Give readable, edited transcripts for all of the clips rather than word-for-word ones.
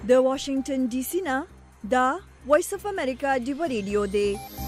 د واشنگټن ډي سي نه دا وایس اف امریکا ډیو ریډیو دی.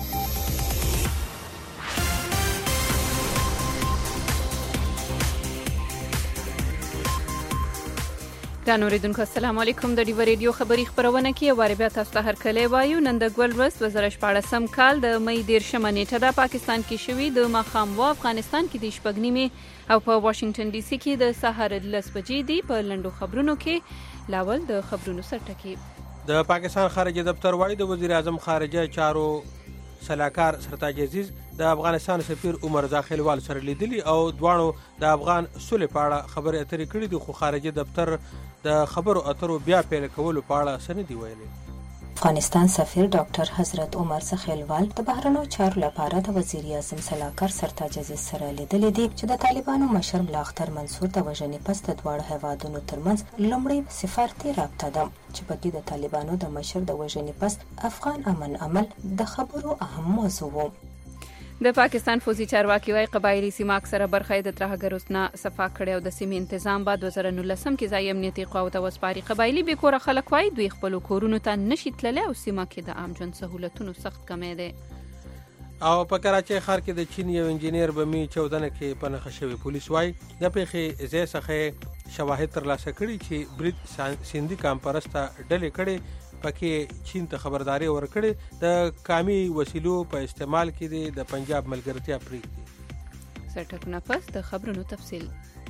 ګران اوریدونکو السلام علیکم. د ډیو ریډیو خبری خبرونه کې واره بیا تاسو ته هر کله وایو. نن د ګل ورځ 2014 کال د مې 13 نیټه د پاکستان کې شوی د ماخام و افغانستان کې د شپږنیمه او په واشنگټن ډي سي کې د سهار 10 بجې دی. په لندو خبرونو کې لاول د خبرونو سرټکی. د پاکستان خارجه دفتر وايي د وزیر اعظم خارجه چارو سلاکار سرتاج عزیز د افغانستان سفیر عمر زاخیلوال سره لیدلی او دوانو د افغان صلح په اړه خبرې اترې کړې دي، خو خارجه دفتر د خبرو اترو بیا پیل کولو په اړه څه نه دی ویلي. افغانستان سفیر ډاکټر حضرت عمر زاخیلوال د بهرنیو چارو لپاره د وزیر اعظم سلاکار سرتاج عزیز سره لیدلی دي چې د طالبانو مشر ملا اختر منصور د وژنې پس د دواړو هیوادونو ترمنځ لومړی سفارتي رابطه ده چې پکې د طالبانو د مشر د وژنې پس افغان امن عمل د خبرو اهم موضوع و. د پاکستان فوزي چارواکي وايي قبایلی سیمه اکثره برخه د ترهګروسنا صفا کړي او د سیمې تنظیم بعد 2019 کې ځای امنیتي قواو ته وسپاري. قبایلی به کور خلک وايي دوی خپل کورونو ته نشي تللی او سیمه کې د عام ژوند سہولتونو سخت کمی دی. او په کراچۍ ښار کې د چین یو انجینیر بمی 14 کې پنهخ شوی. پولیس وايي د پیښې ځای څخه شواهد ترلاسه کړي چې برید سیندي کامپرسته ډلې کړي پکې چین ته خبرداري ورکړي د کامي وسیلو په استعمال کې د پنجاب ملګرتیا پریږدي. سرټکونه پس د خبرونو تفصیل.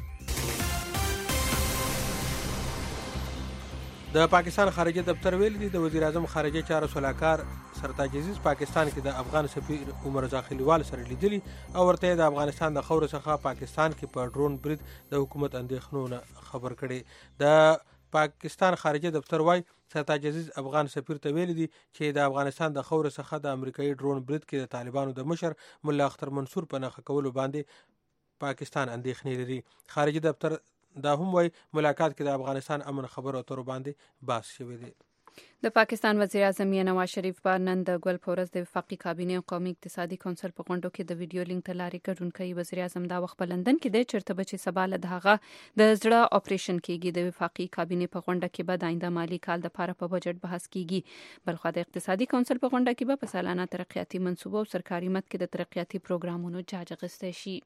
د پاکستان خارجه دفتر ویل دي د وزیر اعظم خارجه چارو سلاکار سرتاج عزیز پاکستان کې د افغان سفیر عمر زاخیلوال سره لیدلی او ورته د افغانستان د خاور څخه پاکستان کې په ډرون برید د حکومت اندېښنو خبر کړي. د پاکستان خارجه دفتر وايي سرتاج عزیز افغان سفیر ته ویل دي چې د افغانستان د خاور څخه د امریکایي ډرون برید کې د طالبانو د مشر ملا اختر منصور په نخښه کولو باندې پاکستان اندېښنې لري. خارجه دفتر دا هم وايي ملاقات کې د افغانستان امن خبرو اترو باندې بحث شوی دی. د پاکستان وزیر اعظم نواز شریف په نن د ګل پورز د وفاقي کابینې او قومي اقتصادي کونسل په غونډو کې د ویډیو لینک ته لارې ګډون کوي. وزیر اعظم دا وخت په لندن کې د چرته بچي سباله دغه د زړه اپریشن کېږي. د وفاقي کابینې په غونډه کې به د آینده مالی کال د لپاره په بجټ بحث کېږي. بلخو د اقتصادي کونسل په غونډه کې به په سالانه ترقیاتي منصوبو او سرکاري مد کې د ترقیاتي پروګرامونو جاج اخیستل شي.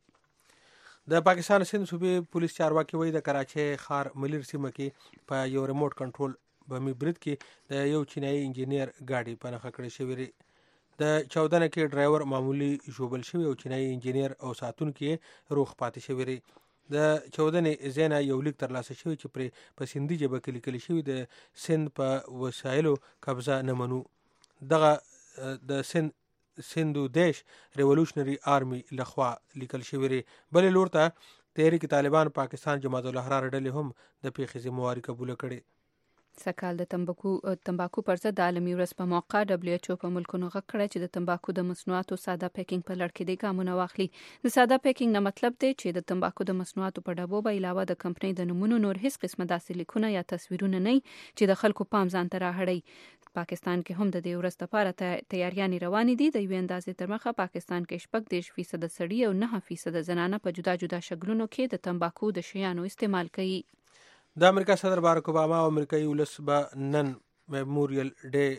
د پاکستان سند صوبې پولیس چارواکي وایي د کراچۍ ښار ملیر سیمه کې په یو ریموټ کنټرول بمی برید کې د یو چینایي انجینیر گاډي پنهخه کړې شوې. د 14 کې ډرایور معمولی ژوبل شوی او چینایي انجینیر او ساتونکو روغ پاتې شوی. د 14 زینا یو لیک ترلاسه شوی چې پر په سندي ژبه کې لیکل شوی د سند په وسایلو قبضه نه منو. دغه د سندو دیش ریولوشنری آرمی لخوا لیکل شوی. بل لور ته تحریک طالبان پاکستان جماعت الاحرار ډلې هم د پیښې ذمہواری قبول کړي. سکهال د تمباکو پر ضد عالمي ورځ په موقع WHO په ملکونو غږ کړی چې د تمباکو د مصنوعاتو ساده پیکینګ په لړ کې د ګامونه واخلي. د ساده پیکینګ نه مطلب دی چې د تمباکو د مصنوعاتو په ډبو به علاوه د کمپنۍ د نمونو نور هیڅ قسمه داسې لیکونه یا تصویرونه نه چې د خلکو پام ځان ته راهړي. پاکستان کې هم د دې ورځ لپاره تیاریانې روانې دي. د یو اندازې تر مخه پاکستان کې 14% سړي او 9% زنانه په جدا جدا شکلونو کې د تمباکو د شیانو استعمال کوي. د امریکا صدر بارک اوباما او امریکایي ولس به نن میموریل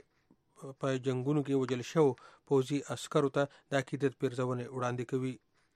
ډے په جنگونو کې وژل شو پوځي عسکرو ته د عقیدت پیرزونه وړاندې کوي.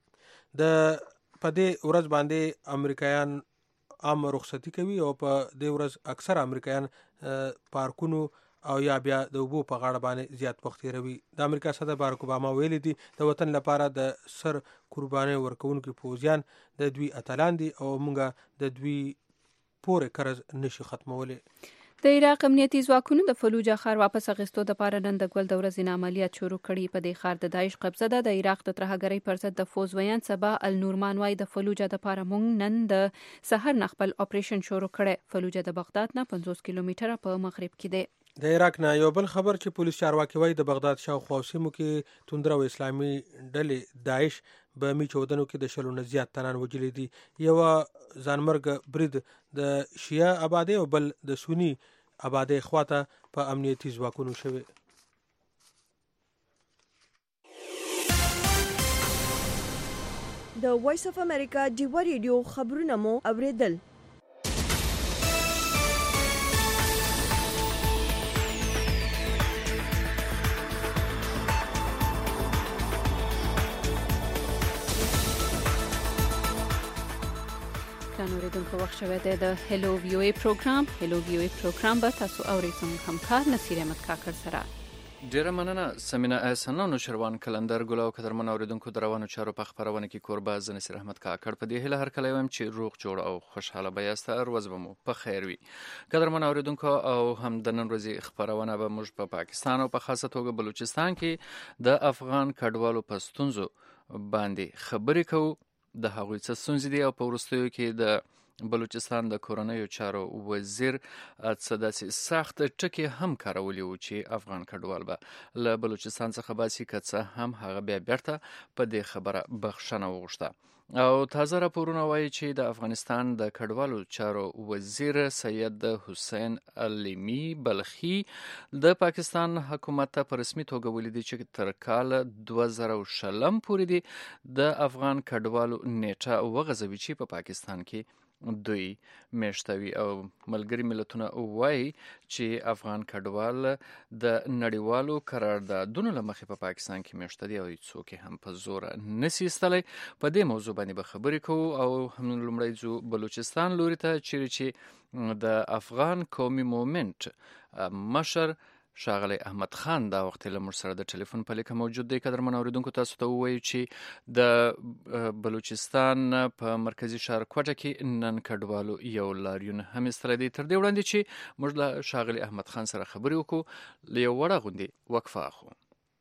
د پدې ورځ باندې امریکایان عام رخصتي کوي او په دې ورځ اکثر امریکایان پارکونو او یا بیا د اوبو په غاړه باندې زیات وخت تیروي. د امریکا صدر بارک اوباما ویلي دي د وطن لپاره د سر قرباني ورکوونکو پوځیان د دوی اتلان دي او موږ د دوی پورې قرض نشي ختمولې. د عراق امنیتي ځواکونو د فلوجا ښار واپس اخیستو لپاره نن د ګل د ورځې عملیات شروع کړي. په دې ښار د داعش قبضه ده. د عراق د ترهګرۍ پر ضد د فوز ویان سبا النورمان وايي د فلوجا لپاره موږ نن د سحر نه خپل اپریشن شروع کړي. فلوجا د بغداد نه 50 کیلومتره په مغرب کې دی. د عراق نه یو بل خبر چې پولیس چارواکي وايي د بغداد شاوخوا سیمو کې توندره او اسلامي ډلې داعش به می 14 کې د شلو نه زیات تنان وجلي دي. یو ځانمرګ برید د شیعه آبادی او بل د سنی آبادی خواته په امنیتي ځواکونو شوی. د وایس اف امریکا ډیو ریډیو خبرونه مو اوریدل. ګران اوریدونکو وخت شوه د هلو وی او ای پروګرام به تاسو اورئ زموږ همکار نصیر احمد کاکړ سره. ډیره مننه سمینا احسان او نوشروان کلندر ګل او قدرمن اوریدونکو دروانو چارو په خبرونه کې کوربه ز نصیر احمد کاکړ په دې هله هر کله ويم چې روغ جوړ او خوشاله به یاست روز به مو په خیر وي. قدرمن اوریدونکو او هم د نن ورځې خبرونه به موږ په پاکستان او په خاصه توګه بلوچستان کې د افغان کډوالو په ستونزو باندې خبرې کوو. د هغوی څه ستونزې دي او په وروستیو کې د بلوچستان د کورنیو چارو وزیر څه داسې سخت ټکي هم کارولي وو چې افغان کډوال به له بلوچستان څخه باسي که څه هم هغه بیا بیرته په دې خبره بخښنه وغوښته. او تازه راپورونه وایي چې د افغانستان د کډوالو چارو وزیر سید حسین علیمی بلخی د پاکستان حکومت ته په رسمي توګه ولیدي چې تر کال 2020 پورې دی د افغان کډوالو نیټه وغځوي چې په پاکستان کې دوی میشتوي. او ملګری ملتونه وایي چې افغان کډوال د نړیوالو قراردادونو له مخې په پاکستان کې میشته دي او هیڅوک هم په زور نشي ایستلی. په دې موضوع باندې به خبرې کوو او هم لومړی ځو بلوچستان لوري ته چې د افغان قومي مومنټ مشر ښاغلی احمد خان دا وخت له موږ سره د ټلیفون په لیکه موجود دی. قدرمن اوریدونکو تاسو ته ووایو چې د بلوچستان په مرکزي ښار کوټه کې نن کډوالو یو لاریون هم ایستلی دی. تر دې وړاندې چې موږ له ښاغلي احمد خان سره خبرې وکړو له یو وړه غوندې وقفه اخلو.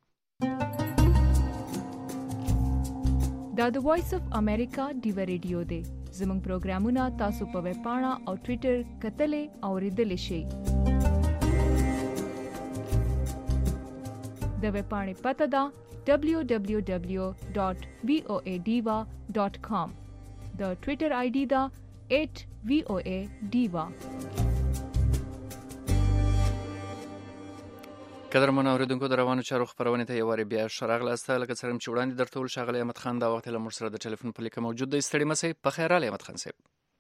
دا د وایس اف امریکا ډیو ریډیو دی. زموږ پروګرامونه تاسو په ویب پاڼه او ټوئیټر کتلې او اوریدلې شئ. د ویب پاڼې پته ده www.voadiva.com. د ټوئیټر آی ډي ده @voadiva. قدرمن اوریدونکو د روانو چارو خبرونه ته یواري بیا شراغلاست لکه څنګه چې وړاندې درته ول ښاغلی احمد خان دا وخت له موږ سره د ټلیفون په لیکه موجود دی. ستړي مسئ په خیر علي احمد خان صاحب.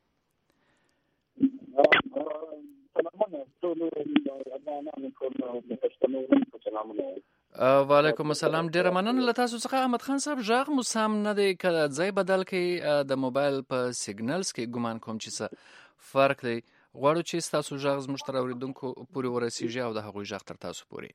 وعلیکم السلام. ډیره مننه له تاسو څخه احمد خان صاحب. ژغ مو سم نه دی که ځای بدل کړئ د موبایل په سیګنلز کې ګمان کوم چې څه فرق دی. غواړو چې ستاسو ژغ زموږ تر اوریدونکو پورې ورسیږي او د هغوی ژغ تر تاسو پورې.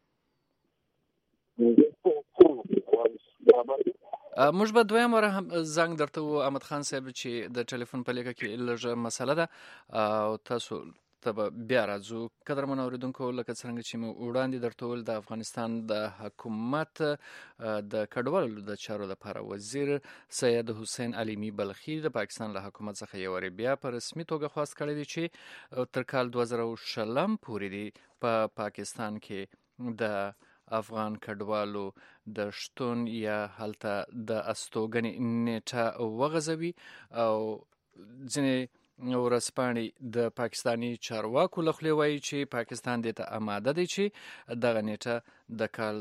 موږ به دویم واره هم زنګ درته و احمد خان صاحب چې د ټلیفون په لیکه کې لږه مسله ده او تاسو ته به بیا راځو. قدرمن اوریدونکو لکه څنګه چې مو وړاندې درته وویل د افغانستان د حکومت د کډوالو د چارو لپاره وزیر سید حسین علیمی بلخی د پاکستان له حکومت څخه یو واری بیا په رسمي توګه خواست کړی دی چې تر کال 2020 پورې دی په پاکستان کې د افغان کډوالو د شتون یا هلته د استوګنې نیټه وغځوي. او ځینې ورځپاڼې د پاکستاني چارواکو له خولې وایي چې پاکستان دې ته آماده دی چې دغه نیټه د کال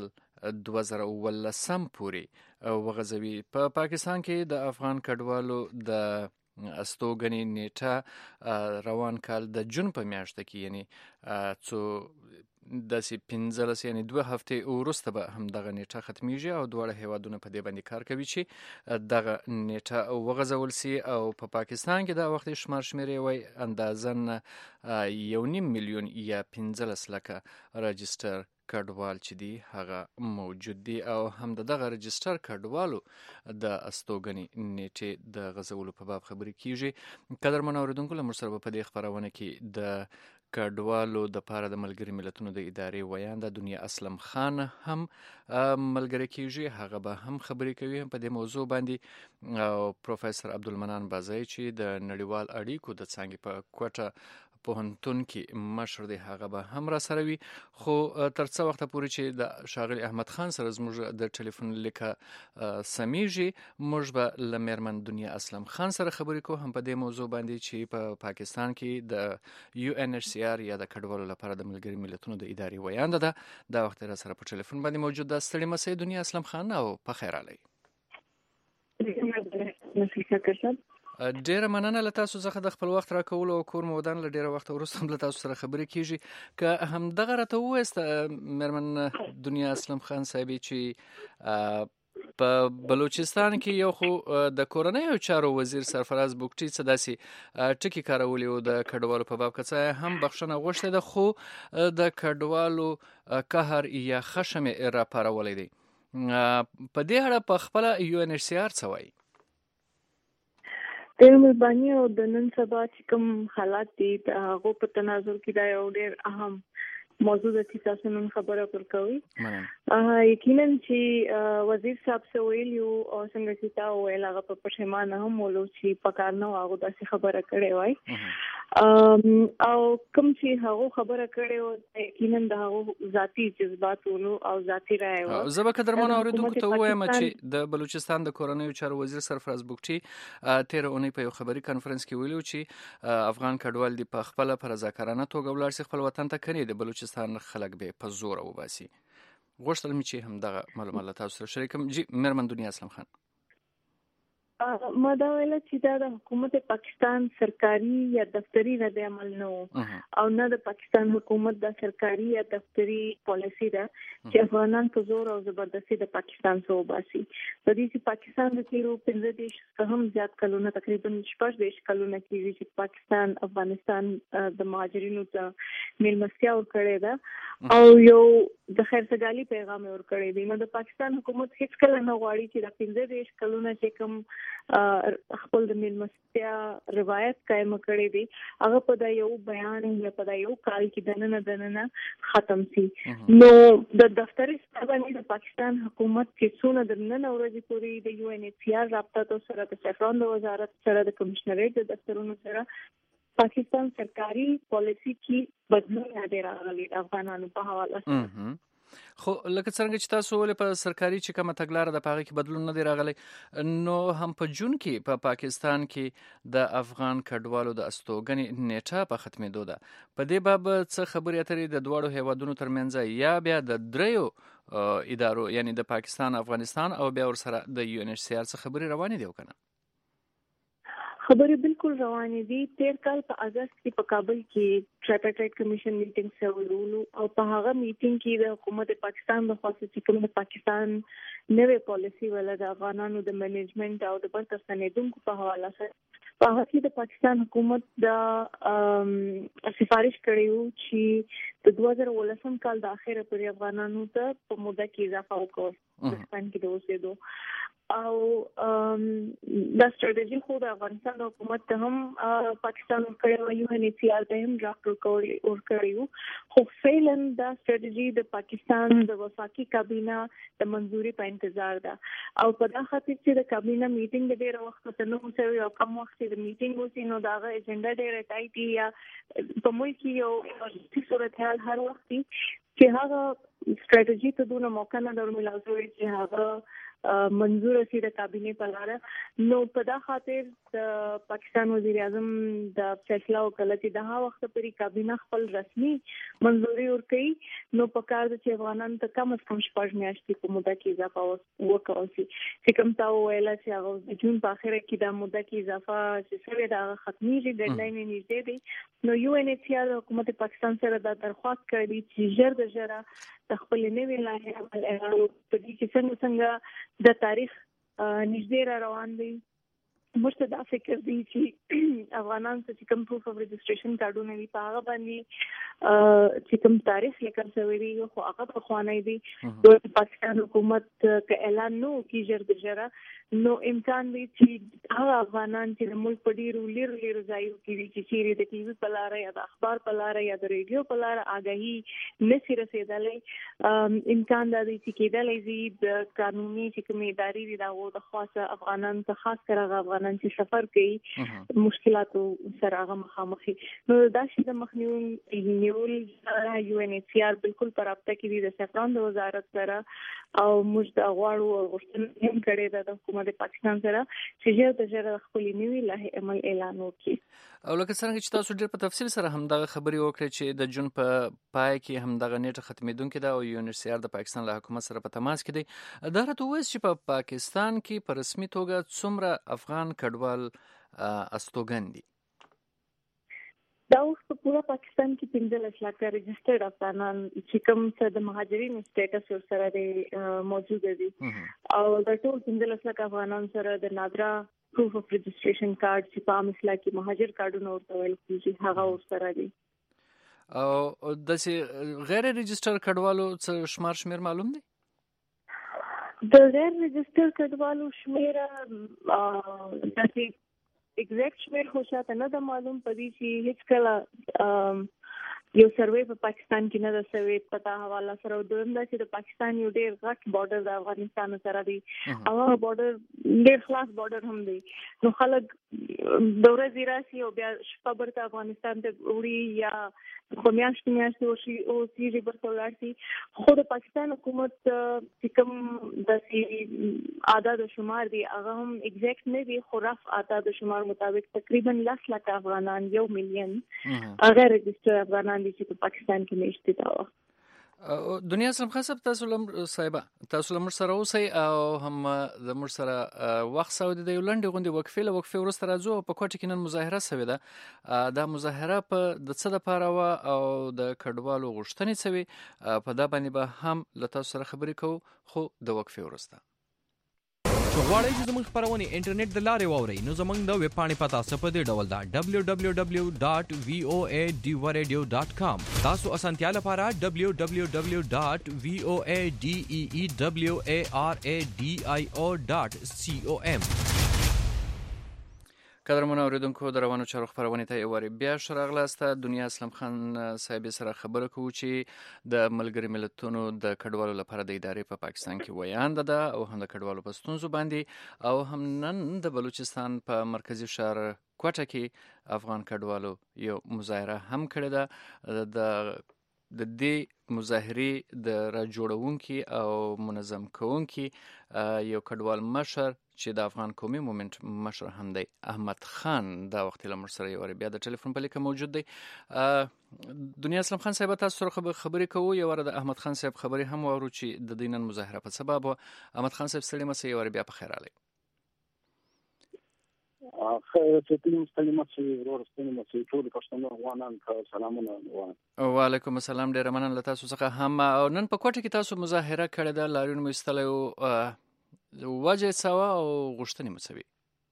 2019 پورې وغځوي. په پاکستان کې د افغان کډوالو د استوګنې نیټه روان کال د جون په میاشت کې یعنی څو داسې 15 یعنی 2 هفتې وروسته به هم دغه نیټه ختمیږي او دواړه هیوادونه په دې باندې کار کوي چې دغه نیټه وغځول سي. او په پاکستان کې د وخت شمار شمیرې وای اندازن 1.5 میلیون یا 15 لکه رجستر کډوال چې دی هغه موجود دی او هم دغه رجستر کډوالو د استوګنې نیټه د غځولو په باب خبرې کیږي. قدرمن اوریدونکو له موږ سره په دې خبرونه کې د کډوالو د پاره د ملګری ملتونو د ادارې ویانده دنیا اسلم خان هم ملګری کیږي. هغه به هم خبرې کوي په دې موضوع باندې. او پروفیسور عبدالمنان بازای چې د نړیوال اړیکو د څانګې په کوټه پوهنتون کې مشر دی هغه به هم را سره وي. خو تر څو وخت پورې چې د ښاغلي احمد خان سره زموږ د ټلیفون لیکه سمیږي موږ به له میرمن دنیا اسلم خان سره خبرې کوو هم په دې موضوع باندې چې په پاکستان کې د UNHCR یا د کډوالو لپاره د ملګری ملتونو د ادارې ویانده ده. دا وخت را سره په ټلیفون باندې موجود ده. ستړي مسئ دنیا اسلم خان او په خیر علي. ډیره مننه له تاسو څخه د خپل وخت راکولو او کور مودان له ډیره وخت وروسته هم له تاسو سره خبرې کیږي. که هم دغه راته ووایست میرمن دنیا اسلم خان صاحب چې په بلوچستان کې یو خو د کورنیو چارو وزیر سرفراز بوګټي څه داسې ټکي کارولي او د کډوالو په باب کې هم بخښنه غوښته ده، خو د کډوالو قهر یا خشم را پارولی دی. په دې اړه په خپل UNHCR څه وایي؟ ډېر مهرباني او د نن سبا چې کوم حالات دي د هغو په تناظر کې دا یو ډېر اهم موضوع ده چې تاسو نن خبره ورکوي. یقینا چې وزیر صاحب څه ویلي او څنګه چې تا ویل هغه په پښیمانه هم ولو چې په کار نه هغه داسې خبره کړې وای او کوم چې هغه خبره کړې و یقینا د هغه ذاتی جذبات ولو او ذاتی رائے و. زه به قدرمن اوریدونکو ته وایم چې د بلوچستان د کورنیو چارو وزیر سرفراز بوګټي تیر اونۍ په یو خبري کانفرنس کې ویلو چې افغان کډوال دی په خپل پر رضاکارانه توګه ولاړ شي خپل وطن ته کني د بلوچستان خلک به په زور وباسي. غوښتل مې چې هم دغه معلومات تاسو سره شریکم. جی مېرمن دنیا اسلام خان، ما دا ویل چې دا د حکومت پاکستان سرکاري یا دفتری رد عمل نه او نه د پاکستان حکومت د سرکاري یا دفتری پالیسی ده چې افغانان په زور او زبردستی د پاکستان څخه وباسي. د دې چې پاکستان د تیرو 15 هم زیات کلونه تقریبا 14 کلونه کېږي چې پاکستان افغانستان د مهاجرینو ته میلمستیا ورکړې ده او یو د خیرسګالي پیغام ورکړی دی. نو د پاکستان حکومت هیڅ کله نه غواړي چې د 15 کلونه چې کوم خپل د میلمستیا روایت قائم کړی دی هغه په دا یو بیان یا په دا یو کال کې دننه ختم شي. نو د دفتر باندې د پاکستان حکومت چې څونه د نن ورځې پورې د UNHCR رابطه سره د سفران د وزارت سره د کمشنریت د دفترونو سره پاکستان سرکاري پالیسی کې بدلون نه راغلی افغانانو په حواله سره. خو لکه څنګه چې تاسو ولې په سرکاري چې کومه تګلاره د پاغه کې بدلون نه دی راغلی، نو هم په جون کې په پاکستان کې د افغان کډوالو د استوګنې نیټه په ختمېدو ده. په دې باب څه خبرې اترې د دوړو هیوادونو ترمنځ یا بیا د دریو ادارو یعنی د پاکستان افغانستان او بیا ور سره د UNHCR څخه خبرې روانې دي وکنه؟ خبرې بالکل روانې دي. تیر کال په اگست کې په کابل کې ټرایپارټایټ کمیشن میټینګ شوی او په هغه میټینګ کې د حکومت پاکستان د خاصه چې کوم د پاکستان نوې پالیسی ولا د افغانانو د منیجمنت او د برتر سندونکو په حواله سره په هغه کې د پاکستان حکومت د سفارش کړیو چې د 2019 کال د اخره پر افغانانو ته په موده کې اضافه وکړي په پاکستان کې د اوسېدو او دا ستراتیژي خو د افغانستان حکومت ته هم پاکستان کړو UNHCR ته هم ډرافټ ورکړیو خو فعلاً دا ستراتیژي د پاکستان د وفاقي کابینه د منځوري په انتظار ده او په دا خاطر چې د کابینه میټینګ د ډېر وخت ته نو سوي او کوم وخت د میټینګ وسی نو دا اجنډا ډېر ټایټ یا په ملک یو صورتحال هر وخت چې هغه ستراتیژي ته دونه موقع نه درملازوي چې هغه منظور شي د کابینه په لاره. نو په دا خاطر د پاکستان وزیر اعظم د فیصله وکړه چې د هغه وخت پرې کابینه خپل رسمي منځوري ورکړي نو په کار د چې افغانان ته کم از کم 6 میاشتې په موده کې اضافه وکړي چې کوم تا ویل چې هغه د جون په اخره کې د موده کې اضافه چې سره دا ختمي ډیډلاین نږدې دی. نو UNHCR حکومت پاکستان سره دا درخواست کړی چې ژر د ژره د خپل نوې لایحه عمل اعلان وکړي چې څنګه د تاریخ نږدې را روان دی. موږ دا فکر دی چې افغانان چې کوم پروف اف رجسټریشن کارډونه وي په هغه باندې چې کوم تاریخ لیکل شوی دی خو هغه په خوانی دی د پاکستان حکومت ک اعلان نو کی ژر د ژره نو امکان دی چې هغه افغانان چې د ملک په ډیرو لیرو ځایو کې چې چیرې د ټي وي په لار یا د اخبار په لار یا د ریډیو په لار آگاهي نشي رسیدلې امکان دی چې کېدلې زی د قانوني چې کوم ادارې دي دا د خاصه افغانان ته خاص کر هغه افغانان چې سفر کوي مشکلاتو سره هغه مخامخي. نو دا شی د مخنیول UNHCR بالکل پر رابطه کې دي د سفران د وزارت سره او موږ د غواړو غوښتنه هم کړې ده د حکومت پاکستان سره چې ژر د ژر خپل نوې لایحه عمل اعلان وکړي. او لکه څنګه چې تاسو ډېر په تفصیل سره هم دغه خبرې وکړې چې د جون په پای کې هم دغه نیټه ختمېدونکې ده او UNHCR د پاکستان له حکومت سره په تماس کې دی. دا راته ووایئ چې په پاکستان کې په رسمي توګه څومره افغان کډوال استوګن دي؟ دا اوس په پوره پاکستان کې 15 لک رجسټرډ افغانان چې کوم څه د مهاجرینو سټیټس ورسره موجود دي او د ټول 15 لک افغانان سره د نادرا پروف اف رجسټریشن کارت چې په عام اصطلاح کې مهاجر کارډونه ورته ویل کیږي هغه ورسره دي. او د غیر رجسټر کډوالو څه شمیر معلوم دی؟ د غیر رجسټر کډوالو شمیر د ایگزیکټ شمیر خو شاته نه د معلوم پدې چې هیڅ کله یو سروې په پاکستان کې نه د سروې پتا حواله سره دویم دا چې د پاکستان یو ډېر غټ بارډر د افغانستان سره دی او هغه بارډر ډېر خلاص بارډر هم دی نو خلک د ورځې راشي او بیا شپه برته افغانستان ته وړي یا په میاشتو او سیری برته لاړ شي خو د پاکستان حکومت چې کوم د عدد شمار دی هغه هم ایگزیکټ نه دی خو رف عدد شمار مطابق تقریبا 10 لک افغانان 1 مليون هغه رجسټر افغانان چې په پاکستان کې نشته دا دنیا سم خاصه تاسو لمر سره اوسئ او هم د مر سره وخت سعودي د یولند غوندي وقفه ورسته راځو په کوټه کې نن مظاهره سوي ده دا مظاهره په د څه د پاره او د کډوالو غوښتنې سوي په دا باندې به هم له تاسو سره خبرې کوو خو د وقفه ورسته غواړئ چې زموږ خبرونه انټرنیټ د لارې واورئ نو زموږ د ویب پاڼې پتا په دې ډول ده www.voadeewaradio.com تاسو اسانتیا لپاره www.voadeewaradio.com قدرمن اوریدونکو د روانو چارو خبرونه ته یواري بیا شراغلاست دنیا اسلام خان صاحب سره خبره کوو چې د ملګری ملتونو د کډوالو لپاره د ادارې په پاکستان کې ویاند ده او هم د کډوالو په ستونزو باندې او هم نن د بلوچستان په مرکزی شهر کوټه کې افغان کډوالو یو مظاهره هم کړې ده د دې مظاهرې د راجوړونکي او منظم کوونکي یو کډوال مشر چې د افغان قومي مومنت مشر هم دی احمد خان دا وخت له مر سره یو بیا د ټلیفون په لیکه موجود دی. دنیا اسلام خان صاحب تاسو سره خبرې کوو یو ور د احمد خان صاحب خبرې هم ورو چې د دینن مظاهره په سبب احمد خان صاحب ستړي مسه یو بیا په خیر علي وعلیکم السلام ډیر مننه له تاسو څخه هم نن په کوټه کې تاسو مظاهره کړې ده لاریون مو استلو وجه سوا او غوښتنې مسوي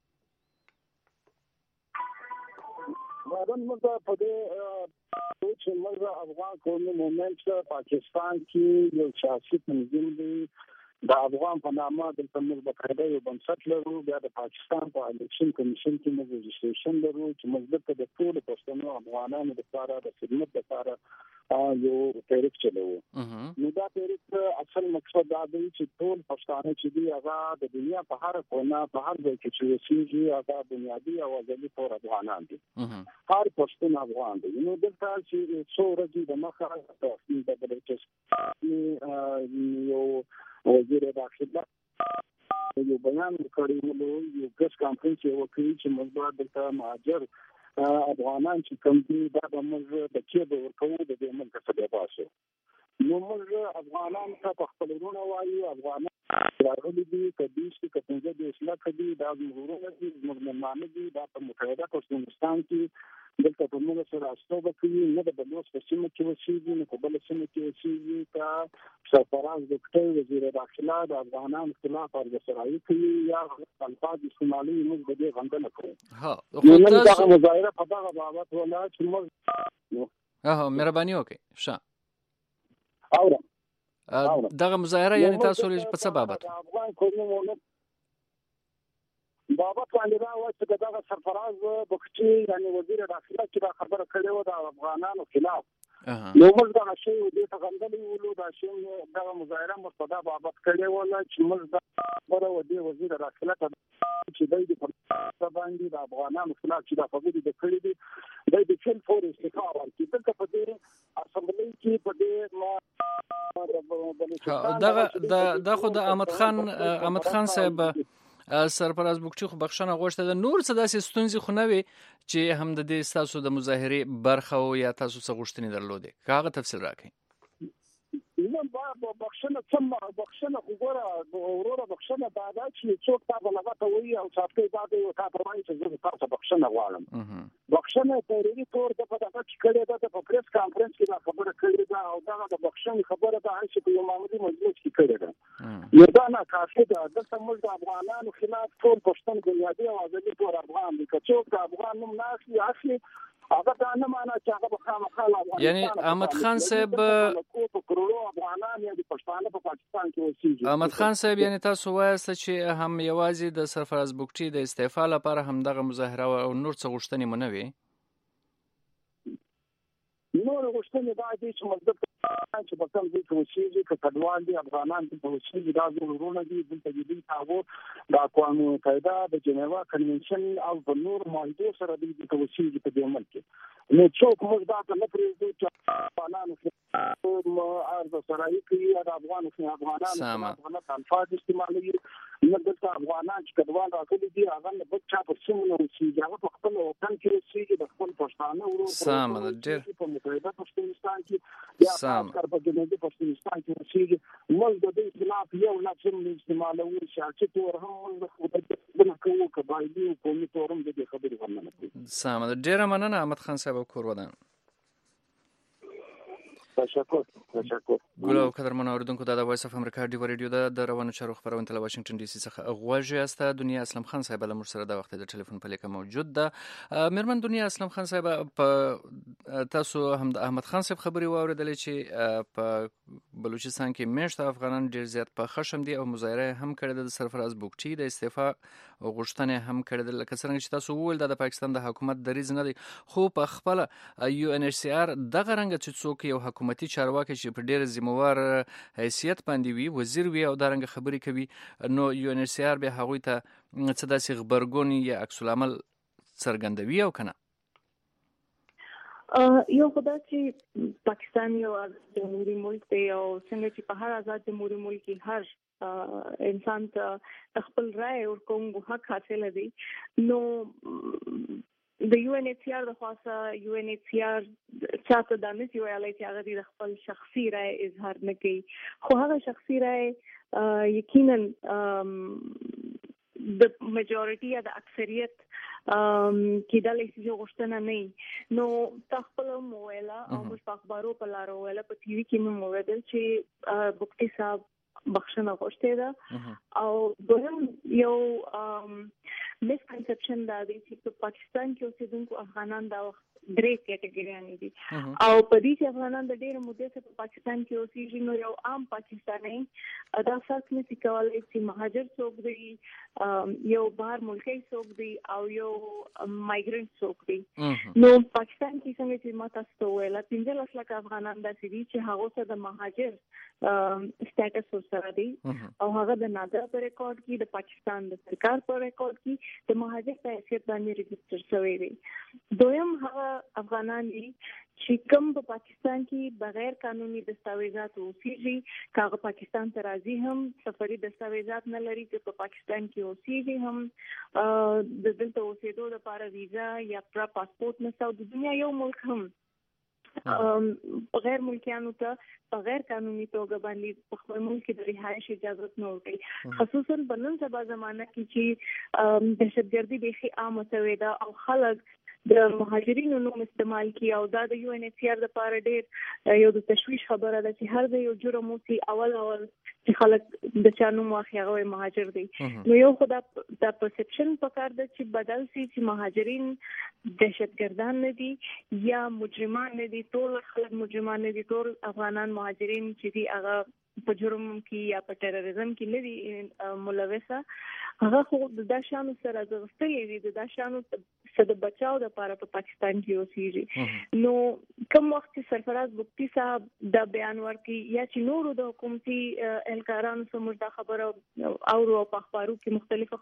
مادن موږ په دې چې موږ افغان قومي مومنت پاکستان کې یو سیاسي تنظیم دی د افغان په نامه د تمل بقاعده یو بنسټ لرو بیا د پاکستان په الیکشن کمیشن کې موږ رجسټریشن لرو چې موږ د ټول پښتنو افغانانو لپاره د خدمت لپاره یو تحریک چلو نو دا تحریک اصل مقصد دا دی چې ټول پښتانه چې دی هغه د دنیا په هر کونا په هر ځای کې چې وسیږي هغه بنیادی او ځلې تور افغانان دي هر پښتون افغان دی نو دلته چې څو ورځې د مخه د بلوچستان یو وزیر داخله یو بیان کړی وو یو ګس کانفرنس یو کوي چې موږ د مهاجر افغانان چې کوم دي دا موږ د کېدو ورکوو د دې ملک څخه باسو نو موږ افغانان ته خپل ورونه وایو افغانان راغلي دي کدي چې کڅنګه د اسلام کدي دا ورونه دي موږ نه دي دا په متحده پاکستان کې دلته په موږ سره استوبه کوي نه د بلوچ په سیمه کې وسیږي نه په بل سیمه کې وسیږي کا سرفراز ډاکټر وزیر داخله د افغانان خلاف ارګسرایي کوي یا الفاظ استعمالي موږ د دې غندنه کوو ها دا مظاهره په دغه بابت ولا چې موږ مهرباني وکړئ ښه اورم دغه مظاهره یعنی تاسو په څه بابت افغان قومي مومنت بابا باندې دا و چې دغه سرفراز بخچي یعنی وزیر داخله چې دا خبره کړې و د افغانانو خلاف نو موږ دا شی دې څنګه غندلې ولو دا شی دغه مظاهره مصطفی بابا کړې و چې موږ دا خبره و دې وزیر داخله ته چې دوی د باندې د افغانانو خلاف چې دا خبرې د کړې دي د فل فور استعفا ورکړي دغه په دې اسمبلی کې په دې دا خو د احمد خان صاحب سرپرست بوکچی خو بخښنه غوښته ده نور څه داسې ستونزې خو نه وي چې هم د دې تاسو د مظاهرې برخه او یا تاسو څه غوښتنې درلودې کاغه تفصیل راکړئ نه بخښنه وګوره وروره بخښنه دا چې څوک تا بلغه ته وایي او څاپې دا دی او تا ته وایي چې زه تاسو بخښنه غواړم بخښنه تحریري تور د په دغه کې کړې ده په پریس کانفرنس کې دا خبره کړې ده او دا د بخښنې خبره ده چې په یو معمولی مجلس کې کړې ده یو دا نه کافي ده د سمول د افغانانو خلاف ټول پښتون بنیادي او ازادي تور افغان دي که څوک د افغان نوم نه اخلي هغه دا نه معنا چې هغه خامخا افغان یعنی احمد خان صاحب افغانان یا د پښتانه په پاکستان کې اوسېږي. احمد خان صاحب یعنی تاسو وایاست چې هم یوازې د سرفراز بوکټي د استعفا لپاره هم دغه مظاهره او نور څه غوښتنې مو نه وي؟ نور غوښتنې دا دي چې مطلب چې په کوم ځای کې اوسېږي که کډوال دي افغانان دي اوسېږي دا ضرورونه دي دلته دي تاسو د اقوام متحده د جنیوا کنونشن او د نور معاهدو سره د اوسېږي په دې ملک کې نو څوک موږ دا نه پرېږدو چې افغانان عرض سرایي کوي د افغانانو الفاظ استعمالوي نه دلته افغانان چې کډوال راغلي دي هغه نه بل چا په سیمه اوسېږي هغه په خپل وطن کې اوسېږي د خپل پښتانه ورور په متحده پښتونستان کې یا په جنوبي پښتونستان کې اوسېږي موږ د دې خلاف یو لفظ استعمالوي چې تور هم د خپل کوو قبایلي او قومي تورم د دې خبرې ورننه کوي. سم ده. ډیره مننه احمد خان صاحب کور ودان. تشکر. ګلو قدرمن اوریدونکو دا د وایس اف امریکا دی ریډیو د روانو چارو خبرونه تل واشنگټن ډي سي څخه غوږ یاست. دنیا اسلام خان صاحب له موږ سره د وخت د ټلیفون په لیکه موجود ده. میرمن دنیا اسلام خان صاحب تاسو هم د احمد خان صاحب خبري واوریدلې چې په بلوچستان کې میشته افغانان ډیر زیات په خشم دي او مظاهره هم کړې د سرفراز بوکټي د استعفا غوښتنه هم کړې ده لکه څنګه چې تاسو وویل د پاکستان د حکومت دریځ نه دی خو په خپل یو ان ایچ سی ار دغه رنګ چې څوک یو حکومتي چارواکي چې په ډیر ذمہوار حیثیت باندې وي وزیر وي او دا رنګ خبرې کوي نو یو ان ایچ سی ار به هغه ته څه داسې خبرګون یا عکس العمل څرګندوي او کنه یو خدای چې پاکستان یو جمهوریت ملک دی او څنګه چې په هر آزاد جمهوریت ملک کې هر انسان ته خپل رائے او کوم حق حاصل دی نو د یو ان ایچ سی ار د خاصه یو ان ایچ سی ار چاته د نس یو الای چې هغه د خپل شخصي رائے اظهار نه کوي خو هغه شخصي رائے یقینا د میجورټي یا د اکثریت کې د لیسې غوښتنه نه نو تخپل مویلا او مستخبارو په لارو ولا په ټي وي کې مو ویل چې بوکټي صاحب بخښنه غوښته ده او دویم یو مسکنسپشن دا دی چې په پاکستان کې اوسېدونکو افغانان دا وخت درې کټګریانې دي او په دې چې افغانان د ډېر مودې څخه په پاکستان کې اوسېږي نو یو عام پاکستاني دا فرق نشي کولای چې مهاجر څوک دی یو بهر ملکی څوک دی او یو مایګرنټ څوک دی نو پاکستان کې څنګه چې ماته ستویل 15 لک افغانان داسې دي چې هغه سره د مهاجر سټیټس سره دی او هغه د ناظر په ریکارډ کې د پاکستان د سرکار په ریکارډ کې د مهاجر په حیثیت باندې ريجستره شوی دی دویم هغه افغانان دي چې کوم په پاکستان کې بغیر قانوني دستاویزات اوسېږي کاغه پاکستان ته راځي هم سفري دستاویزات نه لري چې په پاکستان کې اوسېږي هم د دلته اوسېدو لپاره ویزا یا پاسپورت نشته د دنیا یو ملک هم غیر ملکیانو ته غیر قانوني توګه باندې په خپل ملک کې د رهایش اجازه نه ورکړي خصوصا په نن سبا زمانه کې چې دهشتګردي به عامه شوې ده او خلک د مهاجرینو نوم استعمال کی او دا د یو ان ایچ سی ار لپاره ډېر یو د تشویش خبره ده چې هر د یو جرم وسی اول چې خلک د چانو مواخیغه مهاجر دي نو یو خدا د پرسپشن پکار ده چې بدل سي چې مهاجرین دهشتګردان نه دي یا مجرمان نه دي ټول خلک مجرمان نه دي ټول افغانان مهاجرین چې دي هغه په جرم کې یا په ټیرریزم کې نه دي ملوثه هغه خو د شانو سره ځغستلې دي د شانو د بچاو د لپاره په پاکستان کې اوسېږي نو کوم وخت سرفراز بوکټي صاحب د بیان ورکړي یا چې نورو د حکومتي اهلکارانو سره دا خبره او په اخبارو کې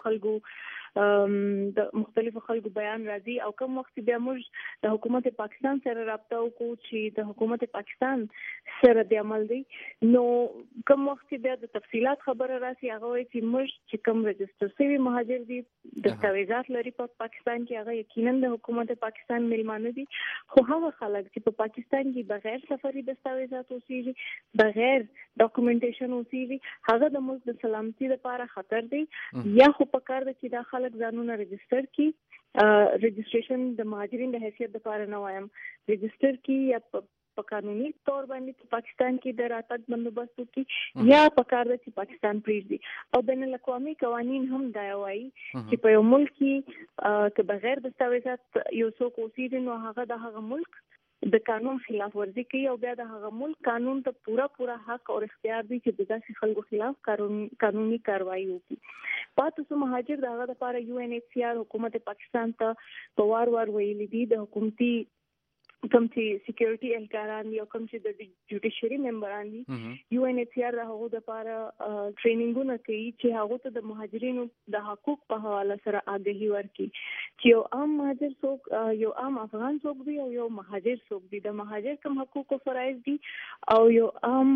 مختلفو خلکو بیان راځي او کوم وخت بیا موږ د حکومت پاکستان سره رابطه وکړو چې د حکومت پاکستان سره د عمل دی نو کوم وخت بیا د تفصيلات خبره راسي هغه وایي چې موږ چې کوم ريجستر شوی مهاجر دي دستاویزات لري په پاکستان کې هغه یقینا د حکومت پاکستان ملمانه دي، خو هغه خلک چې په پاکستان کې بغیر سفري دستاویزات اوسېږي، بغیر ډاکومنټیشن اوسېږي، هغه د ملک د سلامتي لپاره خطر دی. یا خو پکار د چې دا خلک ځانونه رجستر کړي، رجستریشن د مهاجرین د حیثیت لپاره نه وایم، رجستر کړي یا په قانوني تور باندې په پاکستان کې د راتګ بندوبست وکړي، یا پکار د چې پاکستان پریږدي. او بین الاقوامي قوانین هم دا وایي چې په یو ملک کې که بغیر دستاویزات یو څوک اوسېږي نو هغه د هغه ملک د قانون خلاف ورزي کوي، او بیا د هغه ملک قانون ته پورا حق او اختیار دی چې د داسې خلکو خلاف قانوني کاروایی وکړي. پاتې مهاجر د هغه لپاره UNHCR حکومت پاکستان ته په وار ویلي دي د حکومتي کوم چې سکیورټي اهلکاران دي او کوم چې د جوډیشري ممبران دي، UNHCR د هغو لپاره ټریننګونه کوي چې هغه ته د مهاجرینو د حقوق په حواله سره آګاهي ورکړي چې یو عام مهاجر څوک، یو عام افغان څوک دی او یو مهاجر څوک دی، د مهاجر کوم حقوق او فرایض دي، او یو عام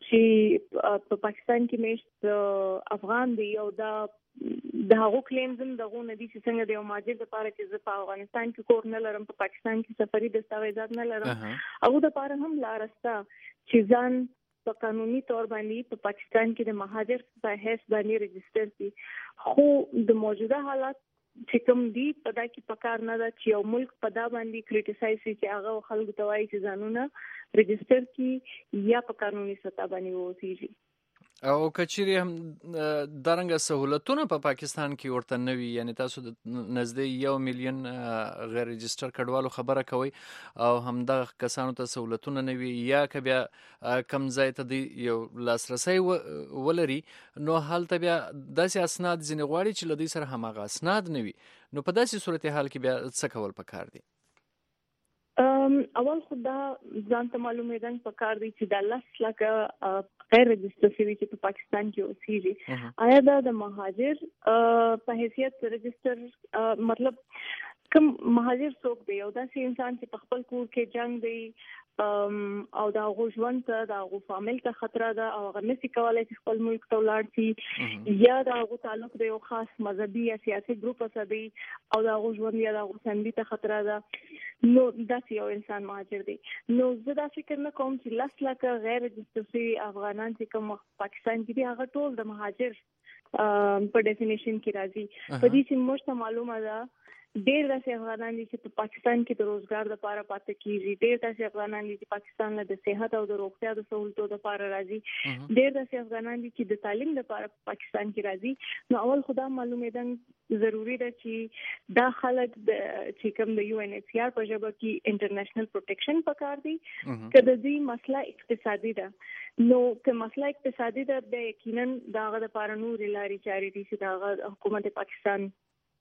چې په پاکستان کې مېشت افغان دی او د هغو کلیمز هم دغه نه دي چې څنګه د یو مهاجر لپاره چې زه په افغانستان کې کور نه لرم، په پاکستان کې سفري دستاویزات نه لرم، هغه لپاره هم لار شته چې ځان په قانوني تور باندې په پاکستان کې د مهاجر په حیث باندې رجستر کړي. خو د موجوده حالات چې کوم دي په دا کې پکار نه ده چې یو ملک په دا باندې کریټیسایز شي چې هغه خلکو ته وایي چې ځانونه رجستر کړي یا په قانوني سطح باندې اوسېږي. او کچيري هم درنګ سہولتونه په پاکستان کې ورته نوي، یعنی تاسو د نزدې 1 میلیون غیر رجستر کډوالو خبره کوي او هم د کسانو ته سہولتونه نوي، یا که بیا کم ځای ته دی یو لاسرسي ولري نو هلته بیا داسې اسناد ځینې غواړي چې لدی سره هماغه اسناد نوي، نو په داسې صورتحال کې بیا څه کول پکار دي؟ اول خو دا ځان ته معلومېدل پکار دی چې د 10 لکه غیر رجستر شوي چې په پاکستان کې اوسېږي، آیا دا د مهاجر په حیثیت رجستر مطلب کوم مهاجر څوک دی، او داسې انسان چې په خپل کور کې جنگ دی او د هغو ژوند ته د هغو فامیل ته خطره ده او هغه نشي کولی چې خپل ملک ته ولاړ شي، یا د هغو تعلق د یو خاص مذهبي یا سیاسي ګروپ سره دی او د هغو ژوند یا د هغو فامیل ته خطره ده، نو داسې یو انسان مهاجر دی. نو زه دا فکر نه کوم چې 10 لکه غیر رجستر شوي افغانان چې کوم پاکستان کې دي هغه ټول د مهاجر په ډیفینیشن کې راځي. په دې چې موږ ته معلومه ده ډېر داسې افغانان دي چې په پاکستان کې د روزګار لپاره پاتې کیږي، ډېر داسې افغانان دي چې پاکستان له د صحت او د روغتیا د سہولتو لپاره راځي، ډېر داسې افغانان دي چې د تعلیم لپاره په پاکستان کې راځي. نو اول خدا معلومېدل ضروری ده چې دا خلک چې کوم د UNHCR په ژبه کې انټرنیشنل پروټیکشن پکار دي، که د دې مسله اقتصادي ده نو که مسله اقتصادي ده د یقینا دغه لپاره نور لارې چارې دي چې دغه حکومت پاکستان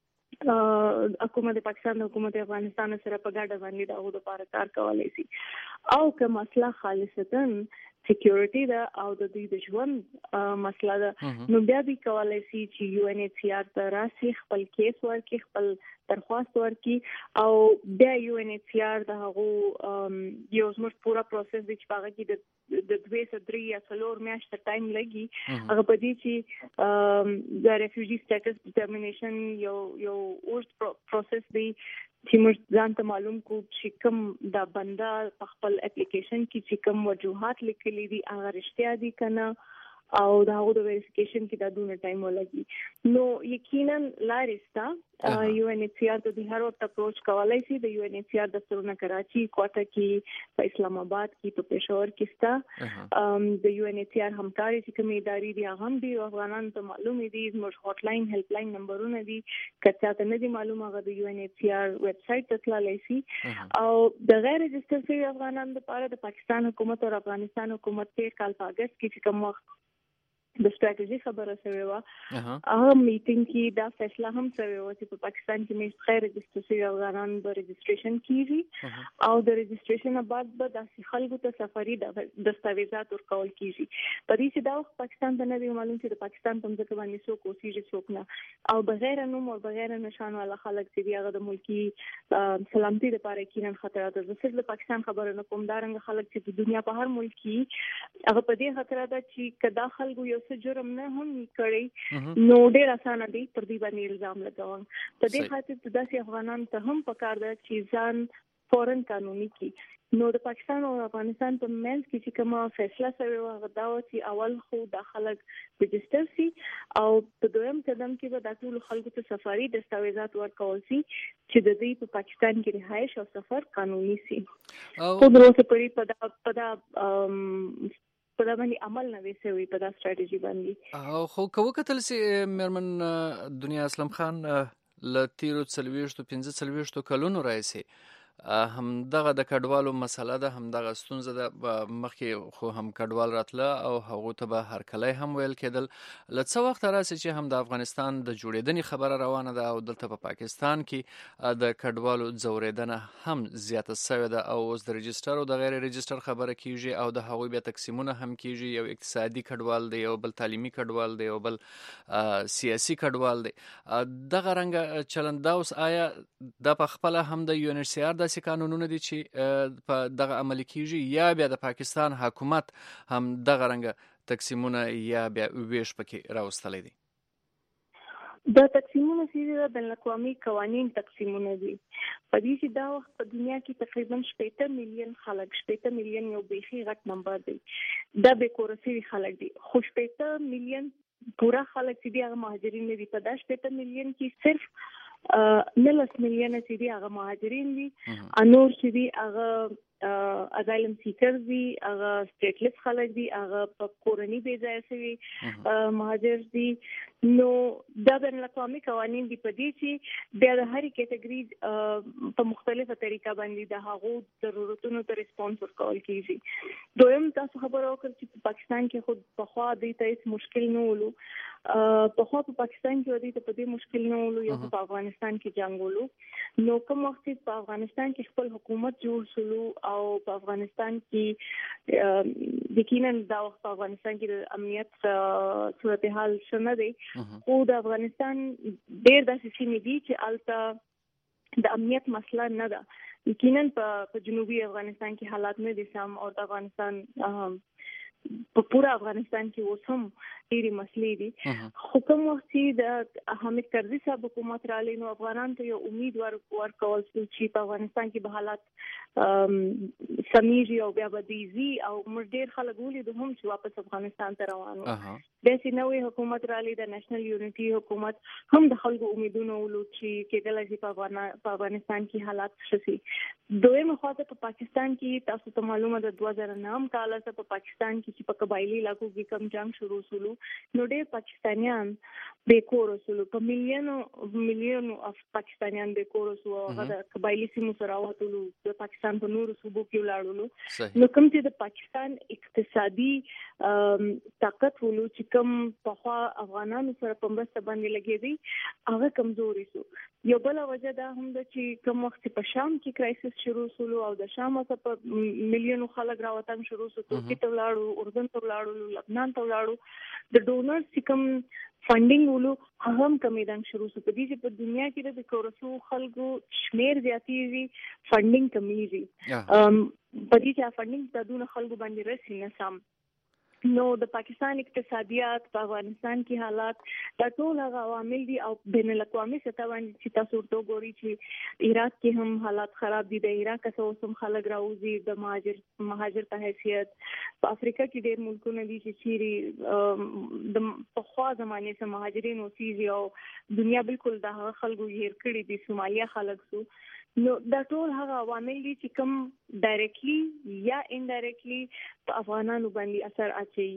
د حکومت افغانستان سره په ګډه باندې دغه لپاره کار کولای شي. او که مسله خالصتا سکیورټي ده او د دوی د ژوند مسله ده نو بیا دوی کولای شي چې UNHCR ته راسي، خپل کیس ورکړي، خپل درخواست ورکړي، او بیا UNHCR د هغو یو زموږ پورا پروسس دی چې هغه کې د 2-3 یا 4 میاشتې ټایم لګي، هغه په دې چې د ریفیوجی سټیټس ډیټرمینیشن یو اوږد پروسس دی چې موږ ځان ته معلوم کو چې کوم دا بنده په خپل اپلیکیشن کې چې کوم وجوهات لیکلي دي هغه رښتیا دي کنه، او دا هغه د ویریفیکیشن کې دا دونه ټایم ولګي. نو یقینا لارې شته، UNHCR ته د هر وخت اپروچ کولای شي. د UNHCR دفترونه کراچي، کوټه کې، په اسلام آباد کې، په پېښور کې شته. د UNHCR همکاري چې کومې ادارې دي هغه هم دي، افغانانو ته معلومې دي، زموږ هاټ لاین هیلپ لاین نمبرونه دي، که چاته نه دي معلوم هغه د UNHCR ویب سایټ ته تللی شي. او د غیر رجستر شوي افغانانو لپاره د پاکستان حکومت او افغانستان حکومت تیر کال په اګست کې چې کوم وخت د سټریټجی خبره شوې وه، هغه میټینګ کې دا فیصله هم شوې وه چې په پاکستان کې مېشت غیر رجستر شوي افغانان به رجسټریشن کیږي او د رجسټریشن نه بعد به داسې خلکو ته سفري دستاویزات ورکول کیږي. په دې چې دا وخت پاکستان ته نه دی معلوم چې د پاکستان په ځمکه باندې څوک اوسېږي څوک نه، او بغیر نوم او بغیر نشان والا خلک چې دي هغه د ملکي سلامتي لپاره یقینا خطرات ده. زه صرف د پاکستان خبره نه کوم، دارنګه خلک چې د دنیا په هر ملک کې هغه په دې خطر ده چې که دا خلکو یو څه جرم نه هم کړی نو ډېر اسانه دی پر دې باندې الزام لګوم. په دې خاطر داسې افغانان ته هم پکار ده چې ځان فورن قانوني کی. نو د پاکستان او افغانستان په منځ کې چې کومه فیصله شوې وه دا و چې اول خو د خلک رجسټر سي او په دویم قدم کې به د ټول خلکو ته سفاري دستاویزات ورکول سي چې د دې په پاکستان کې رهایش او سفر قانوني سي. خو دروسه پرې په باندې عمل نه وسوي په دا ستراتیژي باندې. خو کوو کتل سي مرمن دنیا اسلام خان لتیرو 45 کلونو راځي هم دغه د کډوالو مسله ده، هم دغه ستونزه ده. مخکې خو هم کډوال راتله او هغه ته به هرکلی هم ویل کېدل. له څه وخت راسي چې هم د افغانستان د جوړېدنې خبره روانه ده او دلته په پاکستان کې د کډوالو ځورېدنه هم زیاته شوې ده او اوس د رجسټر او د غیر رجسټر خبره کیږي او د هغوی بیا تقسیمونه هم کیږي. یو اقتصادي کډوال دی، یو بل تعلیمي کډوال دی، یو بل سیاسي کډوال دی. دغه رنګه چلند دا اوس آیا د په خپله هم د UNHCR داسې قانونونه دي چې په دغه عملي کیږي یا بیا د پاکستان حکومت هم دغه رنګه تقسیمونه یا بیا ویش پکې راوستلی دي؟ دا تقسیمونه چې د اقوامي قوانین تقسیمونه دي. په دې چې دا وخت په دنیا کې تقریبا 80 میلیون خلک، 80 میلیون یو بیخي غټ نمبر دی، دا به کورسي خلک دي. خو 80 میلیون پورا خلک چې دي هغه مهاجرین دي. په دا 80 میلیون کې صرف 9 میلیون چې دي هغه مهاجرین دي، انور چې دي هغه ازایلم سیکرز دي، هغه سټیټلس خلک دي، هغه په کورنۍ بې ځایه شوي مهاجر دي. نو دا بین الاقوامي قوانین دي په دې چې بیا د هرې کیټګري په مختلفه طریقه باندې د هغو ضرورتونو ته ریسپانس ورکول کیږي. دویم تاسو خبره وکړه چې په پاکستان کې خود پخوا دوی ته هیڅ مشکل نه ولو. پخوا په پاکستان کې دوی ته په دې مشکل نه ولو یا په افغانستان کې جنگ ولو. نو کوم وخت چې په افغانستان کې خپل حکومت جوړ شلو او په افغانستان کې یقینا دا وخت په افغانستان کې د امنیت صورتحال شنه دی. خو د افغانستان ډېر داسې سیمې دي چې هلته د امنیت مسله نه ده. یقینا په جنوبي افغانستان کې حالات نه دي سم او د افغانستان په پورا افغانستان کې اوس هم ډېرې مسلې دي. خو کوم وخت چې د حامد کرزي صاحب حکومت راغلی نو افغانانو ته یو امید ورکول شو چې په افغانستان کې به حالات سمیږي او بیا به دیزي او موږ ډېر خلک ولیدو هم چې واپس افغانستان ته روان وو. داسې نوې حکومت راغلی د نېشنل یونټي حکومت هم د خلکو امیدونه ولو چې کېدلی شي په افغانستان کې حالات ښه شي. دویمه خواته په پاکستان کې تاسو ته معلومه ده 2009 کال څخه په پاکستان کې چې په قبایلی علاقو کې کم جنگ شروع شولو نو ډېر پاکستانیان بیکور شولو. په میلیونو اف پاکستانیان بیکور شو او هغه د قبایلی سیمو سره وټولو د پاکستان په نورو صوبو کې ولاړولو. نو کوم چې د پاکستان اقتصادي طاقت ولو چې کوم پخوا افغانانو سره په مرسته باندې لګېدی هغه کمزوري شو. یو بل وجه دا هم ده چې کوم وخت په شام کې کرایسس شروع شولو او د شام څخه په میلیونو خلک راوتن شروع شو، ترکیه ته ولاړو، اردن ته ولاړو، لبنان ته ولاړو. د ډونرز چې کوم فنډینګ ولو هغه هم کمیدن شروع شو. په دې چې په دنیا کې د کورسو خلکو شمیر زیاتېږي، فنډینګ کمیږي. په دې چې فنډینګ د دونه خلکو باندې رسي نه سم. نو د پاکستان اقتصادیات په افغانستان کې حالات دا ټول هغه عوامل دي او بین الاقوامي سطح باندې چې تاسو ورته ګوري چې عراق کې هم حالات خراب دي. د عراق څخه هم خلک راوځي د مهاجر په حیثیت. په افریقا کې ډېر ملکونه دي چې چیرې د پخوا زمانې څخه مهاجرین اوسېږي او دنیا بالکل د هغه خلکو هیر کړي دي، سومالیا خلک سو. نو دا ټول هغه عوامل دي چې کوم ډایرکټلی یا انډایرکټلی په افغانانو باندې اثر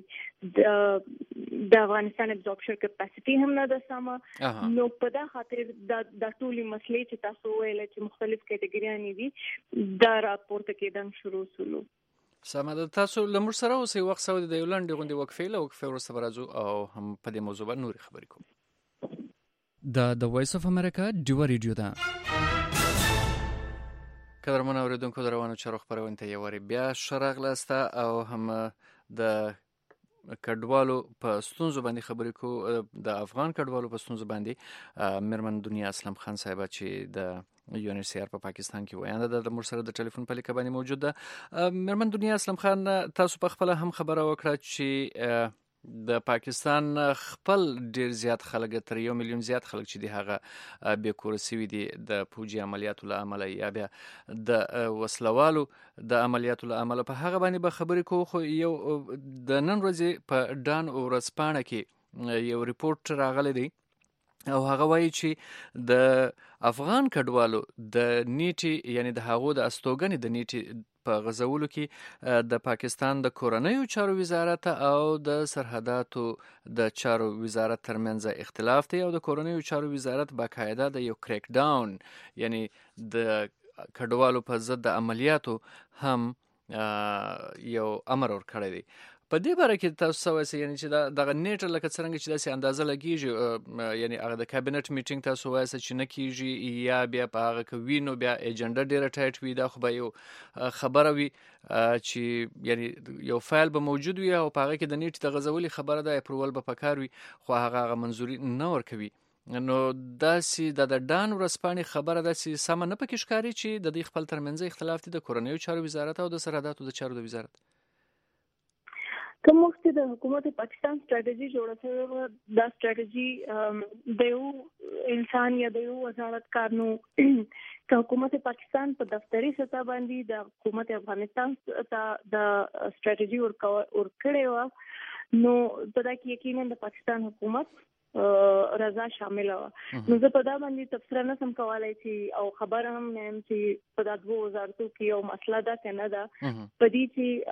اچي. د افغانستان ابزوربشن کیپاسټي هم نه ده سمه. نو په دا خاطر د ټولې مسلې چې تاسو ویل چې مختلف کټګریانې دي دا راپورته کېدل شروع شول. سمه ده. تاسو له موږ سره اوسئ. وخت سعودي د یولند غونډې وقفې وروسته راځو او هم په دې موضوع باندې نورې خبرې کوو. د وایس اف امریکا ډیو ریډیو ده. قدرمن اوریدونکو د روانو چارو خبرونه ته یو بیا شراغلاست او هم د کډوالو په ستونزو باندې خبرې کو. د افغان کډوالو په ستونزو باندې مرمن دنیا اسلام خان صاحب چې د UNHCR په پاکستان کې وایي دا د مر سره د ټلیفون په لیکه باندې موجود ده. مرمن دنیا اسلام خان، تاسو په خپل هم خبره وکړه چې د پاکستان خپل ډیر زیات خلک تر 1 میلیون زیات خلک چې دی هغه بې کور سوي دي د پوجي عملیاتو له امله یا بیا د وسلوالو د عملیاتو له امله. په هغه باندې به خبرې کوو. خو یو د نن ورځې په ډان ورځپاڼه کې یو ریپورت راغلی دی او هغه وایي چې د افغان کډوالو د نیټي یعنی د هغو د استوګنې د نیټي په غزولو کې د پاکستان د کورنیو چارو وزارت او د سرحداتو د چارو وزارت ترمنځ اختلاف دی او د کورنیو چارو وزارت باقاعده د یو کریک ډاون یعنی د کډوالو په ضد د عملیاتو هم یو امر ورکړی دی. په دې باره کې تاسو څه وایئ یعنی چې دغه نیټ لکه څرنګه چې داسې اندازه لګیږي یعنی هغه د کابینټ میټینګ تاسو وایئ چې نه کیږي یا بیا په هغه کې وي نو بیا ایجنډا ډیره ټایټ وي دا خو به یو خبره وي چې یعنی یو فایل به موجود وي او په هغه کې د نیټ د غځولې خبره ده اپروول به پکار وي خو هغه منظوري نه ورکوي. نو داسې د ډان ورځپاڼې خبره داسې سمه نه پکې ښکاري چې د دې خپل ترمنځ اختلاف دی د کورنیو چارو وزارت او د سرحداتو د چارو د وزارت. کوم وخت د حکومت پاکستان ستراتیژي جوړه شوې دا ستراتیژي د یو انسان یا د یو وزارت کار نو که حکومت پاکستان په دفتری سطح باندې د حکومت افغانستان ته د ستراتیژي ورکړې و نو په دا کې یقینا د پاکستان حکومت رضا شامل و. نو زه په دا باندې تفسیر نه سم کولای چې او خبر هم نه يم چې په دا دوه وزارتو کې یو مسله ده کنه ده په دې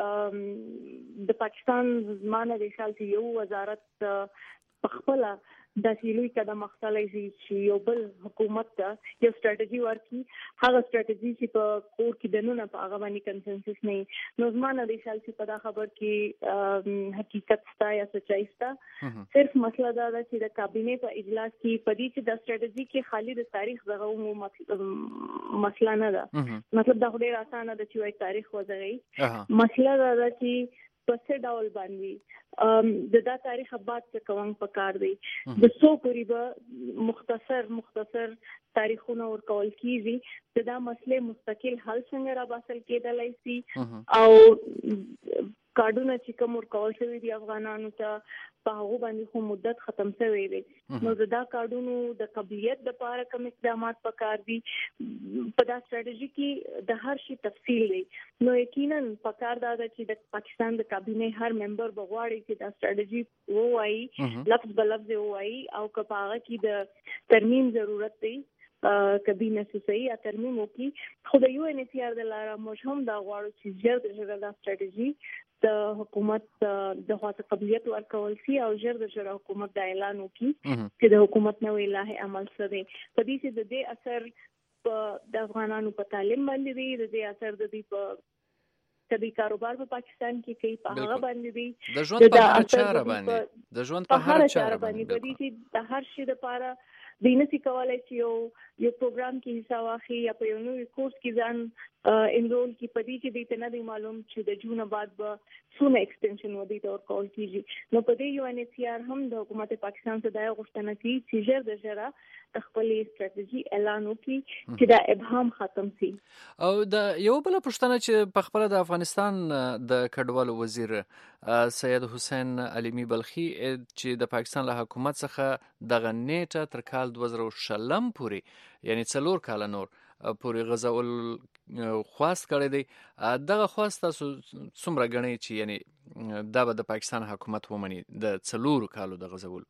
چې د پاکستان زمانه د خیال چې یو وزارت په خپل د سیلوي قدم اخلي چې یو بل حکومت ته یو ستراتیژي ورکړي هغه ستراتیژي چې په کور کې دنونه په هغه باندې کنسنسس نه نو زمانه د خیال چې په دا خبر کې حقیقت ستا یا سچای ستا صرف مسله دا ده چې د کابینه په اجلاس کې په دې چې د ستراتیژي کې خالي د تاریخ دغه مسله نه ده مطلب دا ډېر اسانه ده چې تاریخ وځي مسله دا ده چې په څه ډول باندې د دا تاریخ بعد څه کوم پکار دی د سو قریبه مختصر تاریخونه ورکول کیږي دا مسله مستقل حل څنګه را باسل کېدلای شي او کارډونه چې کوم ورکول شوی دی افغانانو ته په هغه باندې خو مدت ختم شوی دی نو دا کارډونو د قبلیت د لپاره کوم اقدامات پکار دي په دا ستراتیژي کې د هر شي تفصیل دی نو یقینا پکار دا چې د پاکستان د کابینه هر ممبر بغواړي چې دا ستراتیژي وایي لفظ بلفظ وایي او کپاغه کې د ترمیم ضرورت دی کابینه سوسي یا ترمیم وکي خو د یو ان سی آر د لاره مهم دا غواړو چې ژر د ستراتیژي د حکومت د خاصه قبلیت ورکول شي او ژر د حکومت د اعلان وکي چې د حکومت نوې لایحه عمل سره په دې چې د دې اثر د افغانانو په تعلیم باندې دی د دې اثر د دې په طبي کاروبار په پاکستان کې کوي په هغه باندې دی د ژوند په هر چاره باندې د ژوند په هر چاره باندې د دې د هر شي لپاره دینسي کولای چې یو پروګرام کې حصہ واخلي یا په یو نوې کورس کې ځان انرول کی پدې چې دې ته نه معلوم چې د جون بعد به څونه ایکسټنشن ودی تور کول کیږي نو په دې یو ان سی آر هم د حکومت پاکستان څخه د غوښتنه کوي چې ژر د ژره خپل ستراتیژي اعلان وکړي چې دا ابهام ختم شي. او د یو بل پښتنه چې په خپل د افغانستان د کډوالو وزیر سید حسین علیمی بلخی چې د پاکستان له حکومت څخه د نیټه تر کال 2020 پورې یعنی 4 کال نور پورې غزول خواست کړی دی دغه خواست تاسو څومره غنئ چې یعنی دا به د پاکستان حکومت ومني د 4 کالو د غزول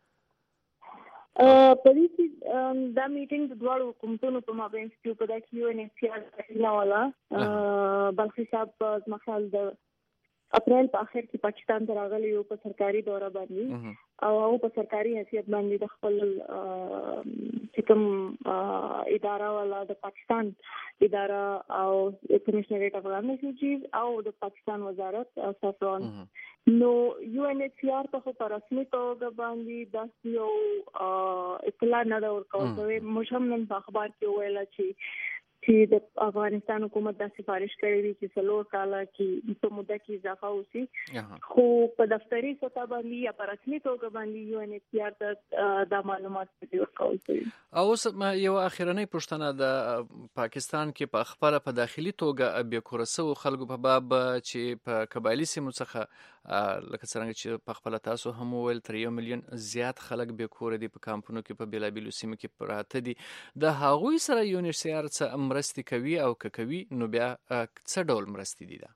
په دې چې دا میټینګ د دوه حکومتونو په مابین کې په دغه یو ان سی آر نه ولا بلخي صاحب مخال د اپریل په اخر کې پاکستان ته راغلی یو په سرکاري دوره باندې او په سرکاري حیثیت باندې د خپل کوم اداره والا د پاکستان اداره او کمشنریټ افغان ریفیوجیز او د پاکستان وزارت سفران نو یو ان سی آر ته په رسمي توګه باندې د یو اطلاع نه ورکوي مشهم نن په اخبار کې ویل چې د افغانستان حکومت دا سفارش کړې دي چې 4 کال کې په موده کې اضافه وشي خو په دفتری سطح باندې یا په رسمي توګه باندې یو ان سی آر ته د معلومات ورکول شي. او یو اخیرنۍ پوښتنه د پاکستان کې په خپل په داخلي توګه به کورسو خلکو په باب چې په قبایلی سیمو څخه لکه څنګه چې په خپل تاسو هم ویل تر 1 ملیون زیات خلک به کور دي په کمپونو کې په بیلابیلو سیمو کې پراته دي د هغوی سره UNHCR څه مرستې کوي او کوي نو بیا څه ډول مرستې دي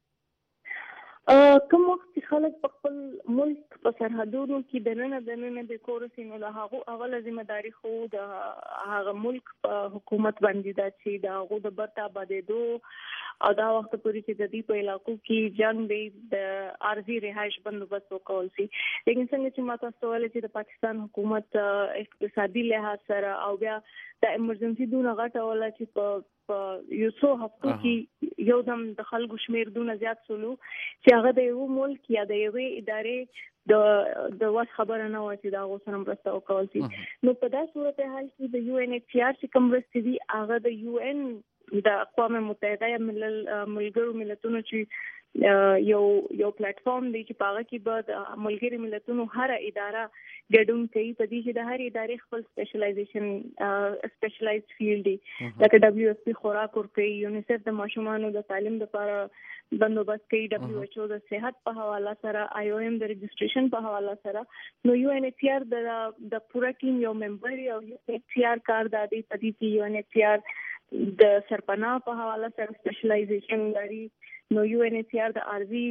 کوم وخت خلک په خپل ملک په سرحدونو کې دننه د کور سینو له هغه اوله ذمہداري خو د هغه ملک په حکومت باندې ده چې د هغه د برتا باندې او دا وخت پورې چې د دې په علاقو کې جنگ دی د ارضي رهائش بندوبست وکول شي لیکن څنګه چې ماته سوال چې د پاکستان حکومت اقتصادي لحاظ سره او بیا د ایمرجنسي دونه غټه ولا چې په یو څو هفتو کې یو دم د خلکو شمیر دونه زیات سولو چې هغه د یو ملک یا د یو ادارې د واس خبره نه و چې دا غوښنه مرسته وکول شي نو په داسې صورت حال کې د UNHCR چې کوم مرستې دي هغه د UN د اقوام متحده یا ملګرو ملتونو چې یو پلیټ فارم دی چې پاغه کې به د ملګرو ملتونو هر اداره ګډون کوي په دې چې د هر ادارې خپل سپیشلایزډ فیلډ دی لکه WFP خوراک ورکوي یونیسف د ماشومانو د تعلیم لپاره بندوبست کوي WHO د صحت په حواله سره IOM د رجسټریشن په حواله سره نو UNHCR د پورا ټیم یو ممبر او UNHCR کار د دې په دې کې UNHCR د سرپناه په حواله سره سپیشلایزیشن لري نو UNHCR د ارضي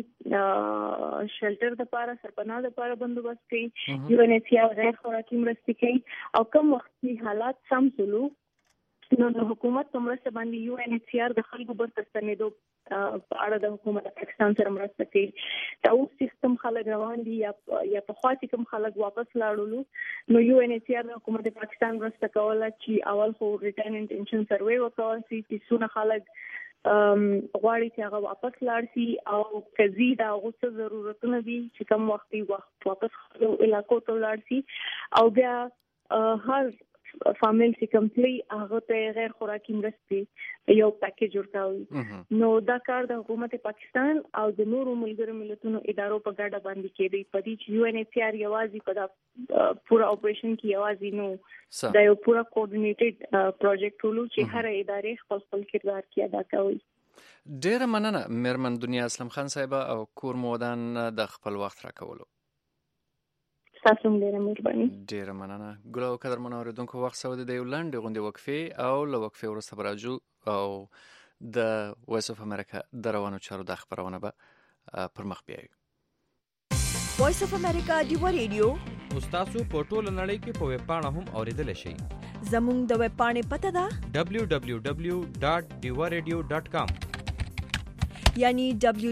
شلټر د لپاره سرپناه لپاره بندوبست کوي UNHCR غیر خوراکي مرستې کوي او کوم وختي حالات سم سلو نو د حکومت په مرسته باندې UNHCR د خلکو برته ستنېدو په اړه د حکومت پاکستان سره مرسته کوي دا اوس سیستم خلک روان دي یا په خاطی کوم خلک واپس لاړلو نو UNHCR د حکومت پاکستان مرسته کوله چې اول خو ریټرن انټنشن سروې وکول شي چې څونه خلک غواړي چې هغه واپس لاړ شي او کزي دا غوښه ضرورتونه دي چې کوم وخت واپس علاقو ته لاړ شي او بیا هر فامیل چې کمپلی هغه ته غیر خوراکي مرستې یو پیکیج ورکوي نو دا کار د حکومت پاکستان او د نورو ملګرو ملتونو ادارو په ګډه باندې کېږي په دې چې UNHCR یوازې په دا پورا اپریشن کې یوازې نو دا یو پورا کوارډینیټډ پروجیکټ ولو چې هر ادارې خپل کردار کې ادا کوي ډیره مننه میرمن دنیا اسلم خان صاحب او کور مودان د خپل وخت راکولو تاسو ډیره مهرباني ډیره مننه ګل او قدر منوریدونکو وخت سعودي د یو لنډ غونډې وقفه او له وقفه وروسته راځو او د وایس اف امریکا د روانو چارو د خبرونه به پر مخ بیایو وایس اف امریکا دی ریډیو تاسو په ټوله نړۍ کې په ویب پاڼه هم اوریدل شئ زموږ د ویب پاڼې پته ده www.diwaradio.com یعنی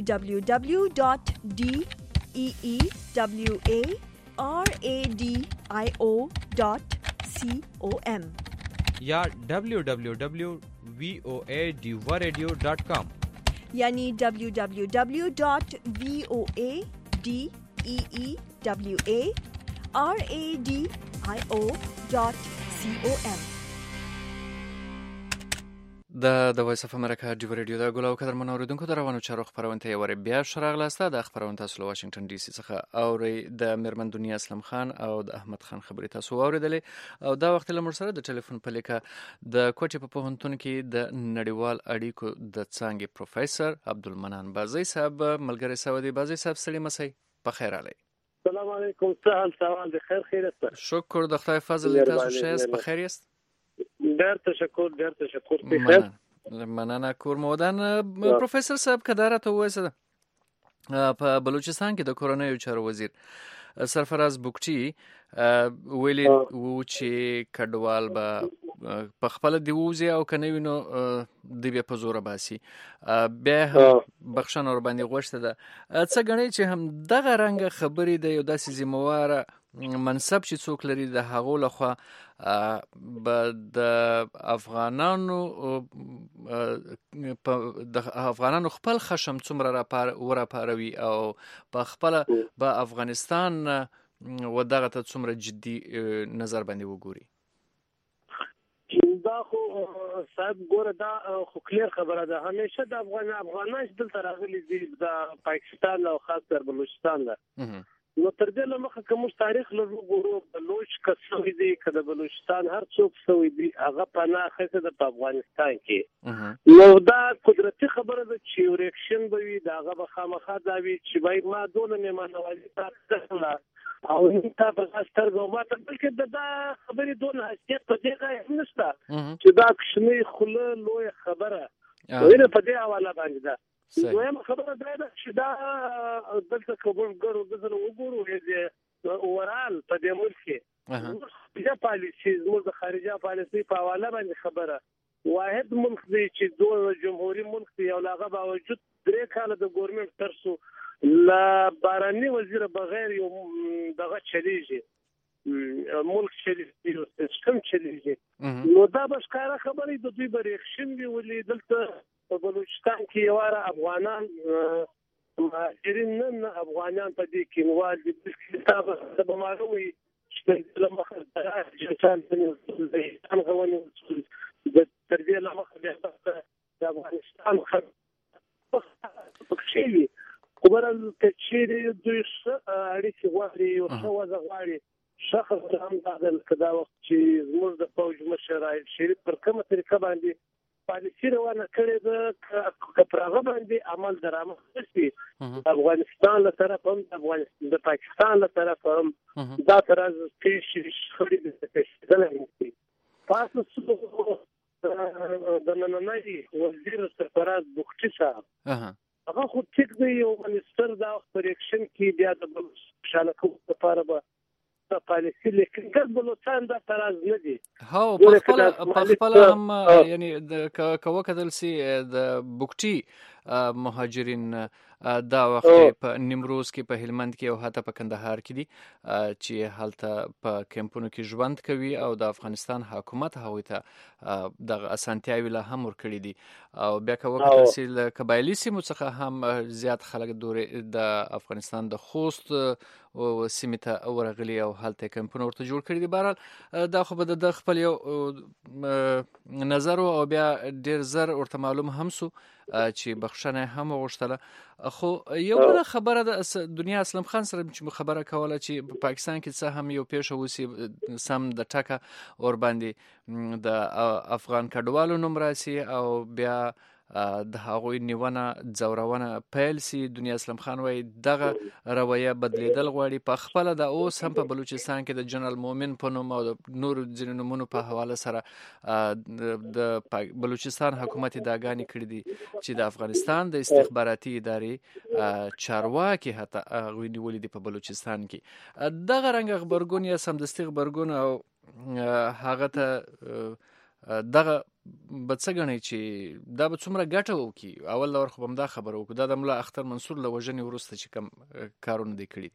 www.deewaradio.com या www.voadiwaradio.com یعنی www.voadiwaradio.com د وایس اف امریکا دی ریډیو د ګل او قدر منوریدونکو د روانو چارو خبرونه ته ور بیا شراغلاسته د خبرونه تاسو له واشنگټن ډي سي څخه اوري د میرمن دنیا اسلم خان او د احمد خان خبرې تاسو اوریدلې او دا وخت له مرسره د ټلیفون په لیکه د کوټې په پوهنتون کې د نړیوال اړیکو د څانګې پروفیسور عبدالمنان بازي صاحب ملګری سعودي بازي صاحب سلام مسي په خیر علي السلام علیکم سهال د خیر است شکر د خدای فضل تاسو شه په خیر است ډېر تشکر بخیر مننه کور مودان پروفیسور صاحب کدارت وایسه په بلوچستان کې د کورونایي چارو وزیر سرفراز بوکچی ویلي و چې کډوال به په خپل دی ووزي او کنه وینو دی به په زور باسي به بخښنه ور باندې غوښته ده څه غني چې هم دغه رنګ خبرې د یو داسې ذمہوار منصب چې څوک لري د هغو لخوا د افغانانو خپل خشم څومره راپاروي او په خپل په افغانستان ودغه ته څومره جدي نظر باندې وګوري دا خو صاحب ګوره دا خو کلیر خبره ده همیشه د افغانان دلته راغلي دي د پاکستان او خاص کر بلوچستان ده نو تر دې لمخه کوم تاریخ لږ وګورو بلوچ کسوي دي کله بلوچستان هر څوک سوي دي هغه پناه خسته د افغانستان کې نو دا قدرتي خبره ده چې ریاکشن به وي دا هغه خامخا دا وي چې بای ما دونه میمانوالي تاسو او انت په ستر ګومات بلکې دا خبرې دونه حیثیت په دې غوښنه نشته چې دا کښنی خله لوی خبره ویره په دې حواله باندې ده دویم خبره دا ده چې دا دلته کومګرو د زړه وګورو چې اورال په دې ملک کې د پالیسي زموږ د خارجه پالیسي په حواله باندې خبره واحد ملک دی چې دوه جمهوریت ملک دی او لاغه باوجود 3 کال د ګورنمنت ترسو لا باراني وزیر بغیر یو دغه چلیږي ملک چلیږي او سیستم چلیږي نو دا بشکاره خبرې د دوی بریښن دی ولې دلته په بلوچستان کې یواره افغانان مهاجرین نه افغانان په دې کې نوال دي چې تاسو د بماروي چې لمخه راځي چې څنګه غوونی د تربیه لمخه د افغانستان خبرې خبره چې دوی اړیکې غواړي او څه وځه غواړي شخص هم دا کدا وخت چې زموږ د فوج مشر راځي شریف پر کومه طریقه باندې پالیسي روانه کړې ده کپراغه باندې عمل درامه شي افغانستان له طرف هم افغانستان د پاکستان له طرف هم دا تراز کې شخړې د دلته تاسو د نننۍ وزیر سرفراز بوختي صاحب هغه خو ټیک دی یو منستر دا ریاکشن کې بیا د شالکو لپاره به د پالیسي لیکن ګر بلوچستان دا تراز نه دي په خپل هم یعنی د کوکدل سي د بوکټي مهاجرین دا وخت په نیمروز کې په هلمند کې او حتی په کندهار کې دي چې هلته په کمپونو کې ژوند کوي او د افغانستان حکومت هغوی ته د اسانتیاوي له هم ورکړي دي او بیا کوکدل سي له قبایلی سیمو څخه هم زیات خلک د افغانستان د خوست او سیمه ته ورغلي او هلته کمپونو ورته جوړ کړي دي بهرحال دا خو به د خپل یو نظر او بیا ډیر زر ورته معلوم هم سو چې بخښنه هم وغوښتله خو یو بل خبره د دنیا اسلام خان سره چې خبره کوله چې په پاکستان کې څه هم یو پیښه وسی سم د ټکه اور باندې د افغان کډوالو نوم راسي او بیا د هغوی نیونه ځورونه پیل سي دنیا اسلام خان وای دغه رویه بدلیدل غواړي په خپل د اوس هم په بلوچستان کې د جنرال مومن په نوم او د نور ځینو نومونو په حواله سره د بلوچستان حکومت داګانی کړی دي چې د افغانستان د استخباراتي ادارې چارواکي حتی غوی نیولې دي په بلوچستان کې دغه رنګ خبرګون یا سمدستي خبرګون او هغه ته دغه بڅګنی چې دا به څومره ګټه وکي اول لور خو بمدا خبره وکړه د مولا اختر منصور له وجنې ورسته چې کم کارونه دی کړی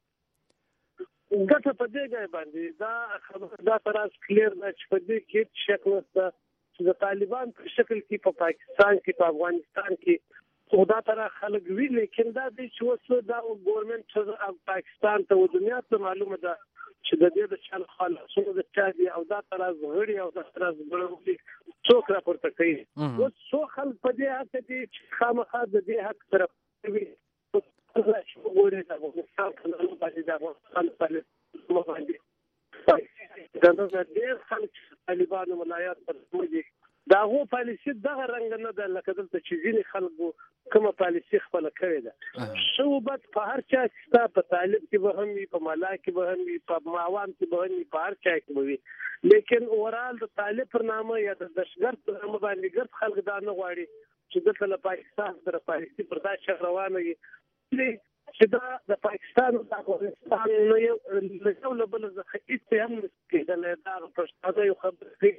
ګټه په دې باندې دا تراس کلیر ده چې په دې کې شک نشته چې د طالبان په شکل کې په پاکستان کې په افغانستان کې خدا ترا خلک وی لیکن دا د چوسو دا ګورنمنت پاکستان ته دنیا ته معلومه ده چې د دې د چل خلاصونو د چادي او دا تراز غړي او دا تراز ګړوي څوک راپورته کوي او څو خلک په دې حق چې خامخا د دې حق طرف کوي چې وګوري دا افغانستان څنګه باندې دا افغانستان باندې دا د دې خلک طالبانو ولایات پر موږي دا هو پالیسي دغه رنګ نه ده لکه دلته چې ځینې خلکو کومه پالیسي خپل کړې ده شوبت په هر چا کې په طالب کې به هم په مالا کې به هم په معاون کې به هم په هر چا کې به وي لیکن اورال د طالب پر نامه یا د دشګر پر نامه باندې ګرد خلک دا نه غواړي چې دلته له پاکستان سره پالیسي پر دا روانه وي چې دا د پاکستان او افغانستان نو یو له بل څخه هیڅ هم کېدل دا پښتانه یو خبره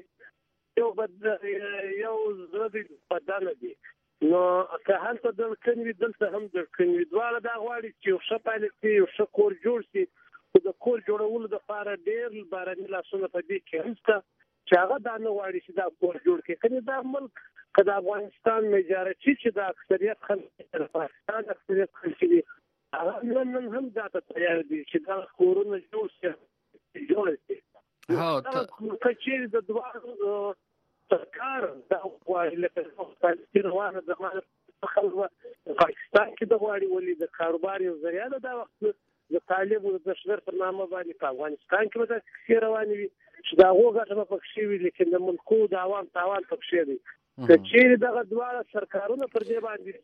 یو زړه بدل دي نو که هلته د کنوي دلته هم د کنوي دواړه دا غواړي چې یو ښه پالیسي یو ښه کور جوړ شي خو د کور جوړولو لپاره ډېر باراني لاسونه په دې کې همسته چې هغه دا نه غواړي چې دا کور جوړ کړي کني دا ملک که د افغانستان مجارچي چې د اکثریت خلک د پاکستان اکثریت خلک دي هغه نن هم دا ته تیار دي چې دا کورونه جوړ شي جوړ شي کچېر د دواړو سرکار دا غواړي لکه پاکستان روانه د پاکستان کې د غواړي ولې د کاروبار یو ذریعہ ده دا وخت د طالب د دشمن پر نامه باندې په افغانستان کې به د رواني وي چې دا وګټه په پښې وي لیکن د ملکو د عوام تاوان په پښې دی که چیرې دغه دواړه سرکارونه پر دې باندې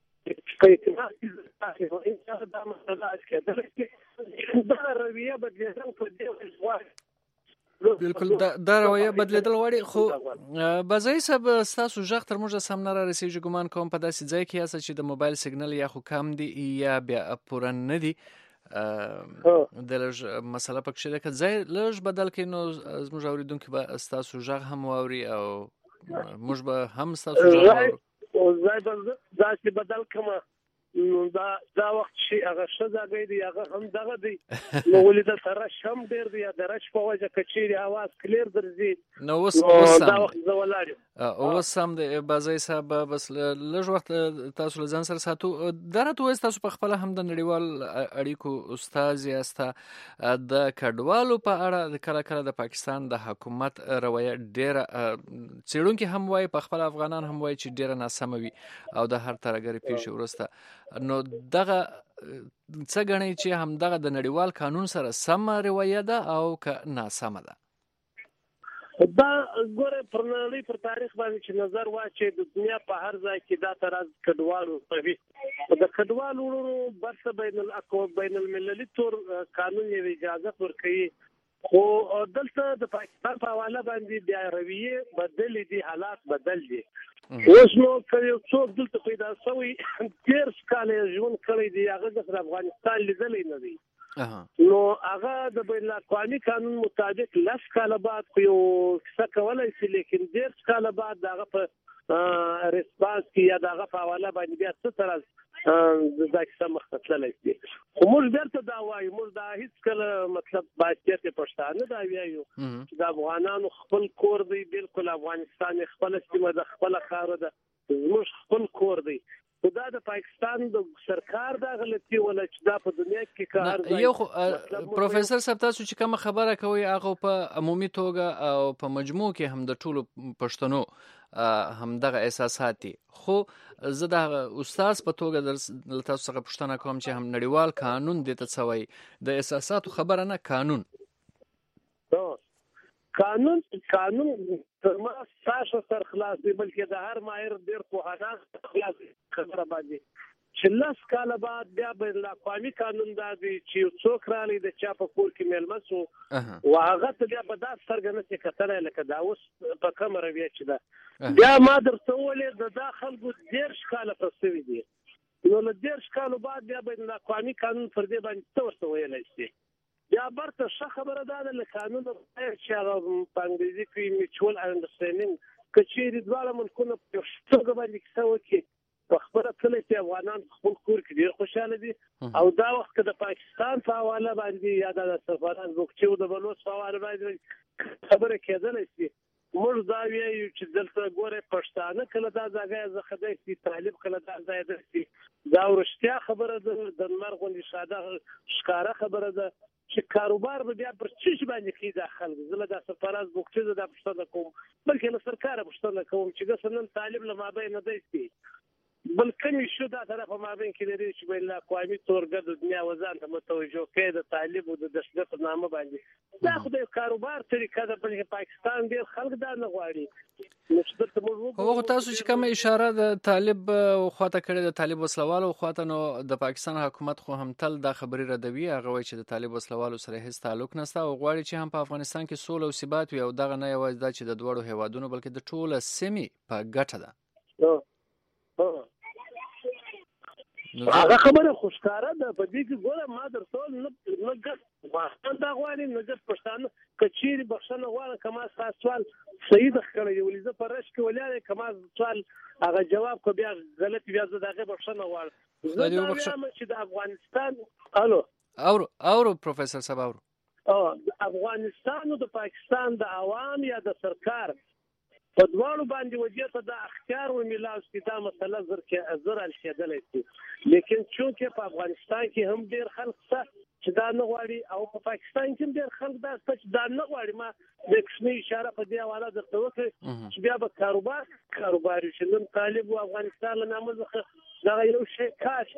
بالکل دا رویه بدلیدل غواړي خو بازای صاحب ستاسو ژغ تر موږ سم نه رارسیږي ګمان کوم په داسې ځای کې یاست چې د موبایل سیګنل یا خو کم دی یا بیا پوره نه دی د لږ مسله پکې ده که ځای لږ بدل کړي نو زموږ اورېدونکي به ستاسو ژغ هم واوري او موږ به هم ستاسو ژغ واورو او ځای به داسې بدل کړم نو دا وخت چې هغه ښځه دی هغه هم دغه دی نو ولې د ترش هم ډېر دی یا د رش په وجه که چیرې اواز کلیر درځي نو اوس دا وخت زه ولاړ یم اوس هم د بازای صاحب بس لږ وخت تاسو له ځان سره ساتو دا راته ووایئ تاسو په خپله هم د نړیوال اړیکو استاذ یاست د کډوالو په اړه کله کله د پاکستان د حکومت رویه ډېره څېړونکي هم وایي په خپله افغانان هم وایي چې ډېره ناسمه وي او د هر ترهګرې پیښې وروسته نو دغه څه ګڼئ چې همدغه د نړیوال قانون سره سمه رویه ده او که ناسمه ده دا ګوره پر نړۍ پر تاریخ باندې چې نظر واچي د دنیا په هر ځای کې دا تراز کډوالو کوي د کډوالو برسه بین المللي تور قانون یې اجازه ورکوي خو دلته د پاکستان په حواله باندې بیا رویه بدلې دي حالات بدل دي اوس نو که یو څوک دلته پیدا شوی 13 کاله ژوند کړی دی هغه د افغانستان لیدلی نه دی نو هغه د بین الاقوامي قانون مطابق 10 کاله بعد خو یو څه کولای شي لیکن 13 کاله بعد هغه په ریسپانس کې یا دغه په حواله باندې بیا څه تر دا کیسه مخته تللی شي خو موږ بیرته دا وایو موږ دا هیڅ کله مطلب باید پښتانه دا وایو چې د افغانانو خپل کور دی بالکل افغانستان خپل سیمه د خپل خاور ده زموږ خپل کور دی دا د پاکستان د سرکار د غلطي ولا چې دا په دنیا کې کار یو پروفیسور صاحب تاسو چې کوم خبره کوي هغه په عمومي توګه او په مجموع کې هم د ټولو پښتنو هم دغه احساسات دي خو زه د استاد په توګه د تاسو څخه پوښتنه کوم چې هم نړیوال قانون دې ته څه وایي د احساساتو خبره نه قانون تر ما ساشو سر خلاص دی بلکې د هر ماهر ډېر پوهانه خلاص خبره باندې چې 10 کاله بعد بیا بین الاقوامي قانون دا دی چې څوک رالی د چا په کور کې میلمه سو او هغه ته بیا به دا سترګه نه شي کتلی لکه دا اوس په کومه رویه چې ده بیا ما درته وویلې د دا خلکو 13 کاله پس شوي دي نو له 13 کالو بعد بیا بین الاقوامي قانون پر دې باندې څه ورته ویلی شي یا برته ښه خبره دا ده له قانون چې هغه په انګریزي کې میچوال انډرسټینډینګ که چیرې دواړه ملکونه په یو توګه باندې کیسه وکړي په خبره تللی چې افغانان خپل کور کې ډېر خوشحاله دي او دا وخت که د پاکستان په حواله باندې یا د سفارت بوکچې او د بلوچ په حواله باندې خبره کېدلی شي موږ دا وایو چې دلته ګوره پښتانه کله دا ځای زخدای شي طالب کله دا ځای درسي دا ورشتیا خبره ده د نمر غوندې ساده ښکاره خبره ده چې کاروبار به بیا پر چیش باندې کې د خلک زله د سفارت بوکچې د پښتنه کوم بلکې له سرکار پښتنه کوم چې ګسنن طالب له مابین نه دی بلکې شو دا طرف مابین کې لري چې بین الاقوامي تورګه د دنیا وزن ته متوجه کې د طالب او د دشمن په نامه باندې دا خو د کاروبار طریقه ده بلکې پاکستان ډیر خلک دا نه غواړي نو چې ته موږ هغه تاسو چې کوم اشاره د طالب خواته کړې د طالب وسلوالو خواته نو د پاکستان حکومت خو هم تل دا خبري ردوي هغه وایي چې د طالب وسلوالو سره هیڅ تعلق نشته او غواړي چې هم په افغانستان کې سوله او ثبات وي او دغه نه یوازې دا چې د دوړو هیوادونو بلکې د ټوله سیمې په ګټه ده هغه خبره خوشکاره ده په دې کې ګوره ما درته نه ګټ پاکستان دا غواړي نه ګټ پښتانه کچيري بخښنه غواړي کما سوال صحیح ده کړی ولې زه پر رش کې ولاله کما سوال هغه جواب کو بیا غلط بیا زه دغه بخښنه غواړم زه دا وایم چې د افغانستان اورو پروفیسور صاحب افغانستان او د پاکستان د عوام یا د سرکار په دواړو باندې وجهه د اختیار او میلاس کې دا مسله زر الشدل شي لیکن چونکه په افغانستان کې هم ډیر خلک چې دا نه غواړي او په پاکستان کې ډیر خلک دا چې دا نه غواړي ما د کښنی اشاره په دې حواله درته وکړه چې بیا به کاروبار چې نن طالب او افغانستان له نامه دا یو شی کاش کې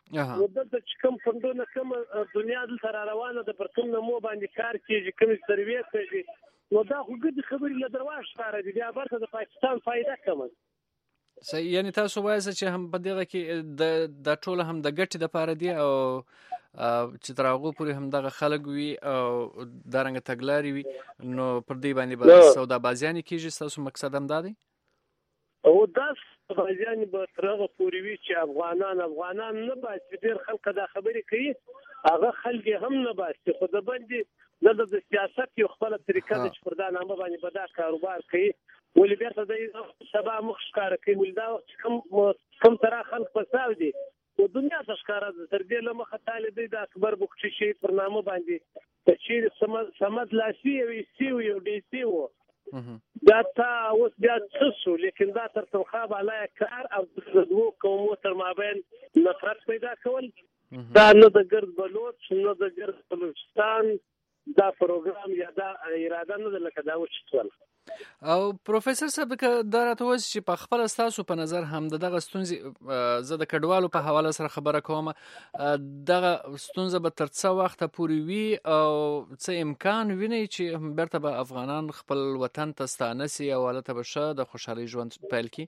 نو دلته چې کوم فندونه کوم دنیا دلته را روانه ده پر کوم نمو باندې کار کېږي کوم سروې کوي نو دا خو ګډې خبرې له درواغ ښکاره دي بیا برته د پاکستان فایده کمه صحیح یعنی تاسو وایئ چې هم په دغه کې د ټول هم د ګټې لپاره دي او چې تر هغه پورې هم دغه خلک وي او دارنګه تګلارې وي نو پر دې باندې به سودابازیانې کېږي ستاسو مقصد هم دا دی او دا سودابازیانې به تر هغه پورې وي چې افغانان نه باسي ډېر خلک دا خبرې کوي هغه خلک هم نه باسي خو د باندې نه د سیاست یو خپله طریقه ده چې پر دا نامه باندې به دا کاروبار کوي ولې بېرته د سبا مخ ښکاره کوي ولې دا وخت چې کوم طرح خلک فساد دي و دنیا ته ښکاره ده تر دې له مخه طالب د اکبر بخشي شهید پر نامه باندې که چیرې سمد لاسي یو ایسي و یو ډیسي و دا تا اوس بیا څه شو لیکن دا تر تنخوا بالای کار او د دوو قومو تر مابین نفرت پیدا کول دا نه د ګرد بلوچ نه د ګرد بلوچستان دا پروګرام یا دا اراده نه ده لکه دا وچتول او پروفیسور صاحب که دا راته وایي چې په خپله ستاسو په نظر هم دغه ستونزې زه د کډوالو په حواله سره خبره کوم دغه ستونزه به تر څه وخته پورې وي او څه امکان وینئ چې بیرته به افغانان خپل وطن ته ستانه سي او هلته به ښه د خوشحالۍ ژوند پیل کړي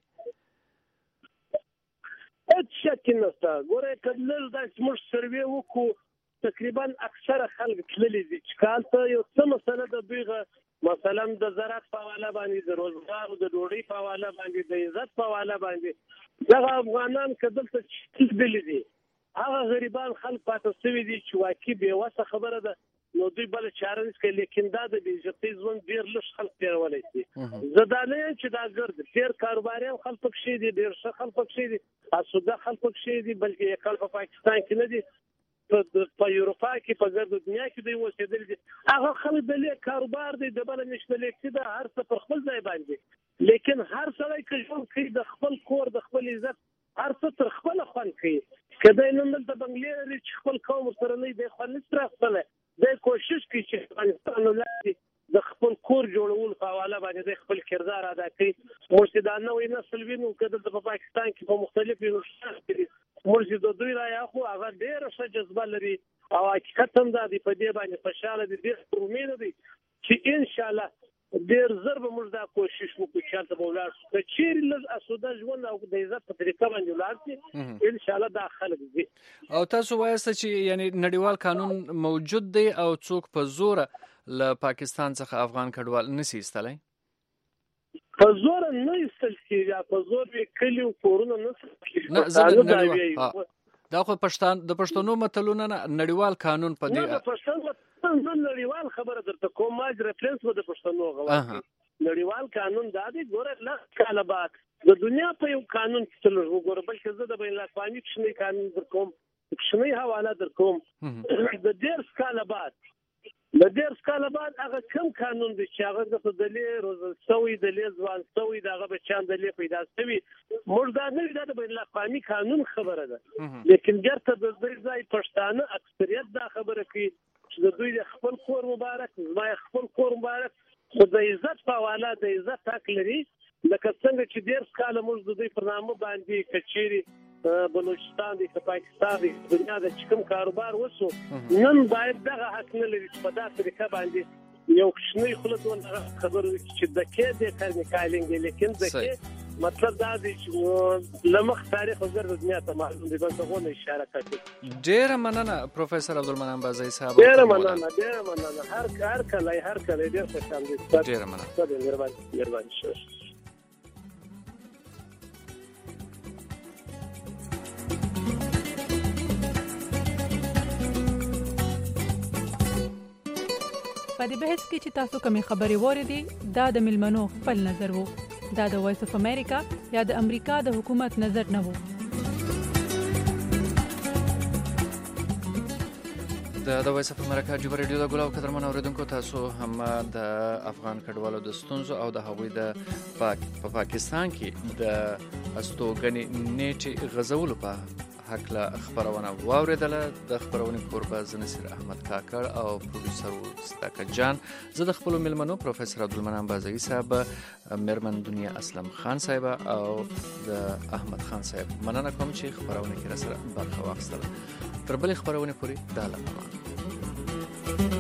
هېڅ شک نشته ګورئ که لږ داسې موږ سروې وکړو تقریبا اکثره خلک تللي دي چې که هلته یو څه مسله د دوی مثلا د زراعت په حواله باندې د روزګار د ډوډۍ په حواله باندې د عزت په حواله باندې دغه افغانان که دلته تللي دي هغه غریبان خلک پاتې شوي دي چې واقعي بېوسه خبره ده نو دوی بله چاره نه کوي لیکن دا د بېعزتۍ ژوند ډېر لږ خلک تېرولی شي زه دا نه یم چې دا ګرد ډېر کاروباریان خلک پکښې دي ډېر ښه خلک پکښې دي اسوده خلک پکښې دي بلکې یکل په پاکستان کې نه دي په یوروپا کې په ګرد دنیا کې دوی اوسېدلي دي هغه خلک د لیک کاروبار دی د بله نشنلیکتي ده هر څه پر خپل ځای باندې لیکن هر سړی که ژوند کوي د خپل کور د خپل عزت هر څه تر خپله خوند کوي که دی نن دلته بنګلې لري چې خپل قوم ورسره نه وي دی خوند نشي راخیستلی دی کوشش کوي چې افغانستان ولاړ د خپل کور جوړولو په حواله باندې دی خپل کردار ادا کوي موږ چې دا نوی نسل وینو که دلته په پاکستان کې په مختلفو یونیورسټیانو کې دي موږ چې د دوی رااخلو هغه ډېره ښه جذبه لري او حقیقت هم دا دی په دې باندې خوشحاله دي ډېر امیده دي چې انشاءالله ډېر زر به موږ دا کوشش وکړو چې هلته به ولاړ شو که چیرې لږ اسوده ژوند او د عزت په طریقه باندې ولاړ شي انشاءالله دا خلک دي او تاسو وایاست چې یعنی نړیوال قانون موجود دی او څوک په زوره له پاکستان څخه افغان کډوال نشي ایستلی په زوره نه ایستل کېږي په زور یې کلي او کورونه نه کېږي دا خو د پښتنو متلونه نه نړیوال قانون په دې نه د پښتنو نه نړیوال خبره درته کوم ما ریفرنس به د پښتنو غواړم نړیوال قانون دا دی ګوره لږ کاله بعد د دنیا په یو قانون کې څلور وګوره بلکې زه د بین الاقوامي کوچنی قانون در کوم کوچنی حواله در کوم د 10 کاله بعد د 10 کاله بعد هغه کوم قانون دی چې هغه د دلې روزل شوی دلې ځوان شوی دغه بچان دلې پیدا شوی موږ دا نه دا د بین الاقوامي قانون خبره ده لیکن ګرته د دوی ځای پښتانه اکثریت دا خبره کوي چې د دوی خپل کور مبارک زما خپل کور مبارک خو د عزت په حواله د عزت حق لري لکه څنګه چې 10 کاله موږ د دوی پر نامه باندې کچيري بلوچستان دی که پاکستان دی دنیا د چکم کاروبار وسو نن باید دغه حق نه لري چې په داسې طریقه باندې یو کوچنی خلک ونه خبرو چې د کې د کارنیکالینګ لیکن د کې مطلب دا دی چې لمخ تاریخ وګر د دنیا ته معلوم دی بس غوونه اشاره کوي ډېر مننه پروفیسور عبدالمنان بازي صاحب ډېر مننه هر کله ډېر خوشاله دي ډېر مننه مهرباني شوه په دې بحث کې چې تاسو کومې خبرې واورېدې دا د ملمنو خپل نظر وو دا د وایس اف امریکا یا د امریکا د حکومت نظر نه وو د وایس اف امریکا جوبر ریډیو د ګلاو قدرمن اوریدونکو تاسو هم د افغان کډوالو د ستونزو او د هغوی د په پاکستان کې د استوګنې نیټې غزولو په هکله خبرونه واوریدله. د خبرونې کوربه زه نصیر احمد کاکړ او پروډوسر مصطفی جان، زه د خپل ملمنو پروفیسور عبدالمنان بازاري صاحب، میرمن دنیا اسلم خان صاحب او د احمد خان صاحب مننه کوم چې خبرونه کې را سره برخه واخیستله. تر بلې خبرونه پورې د الله امان.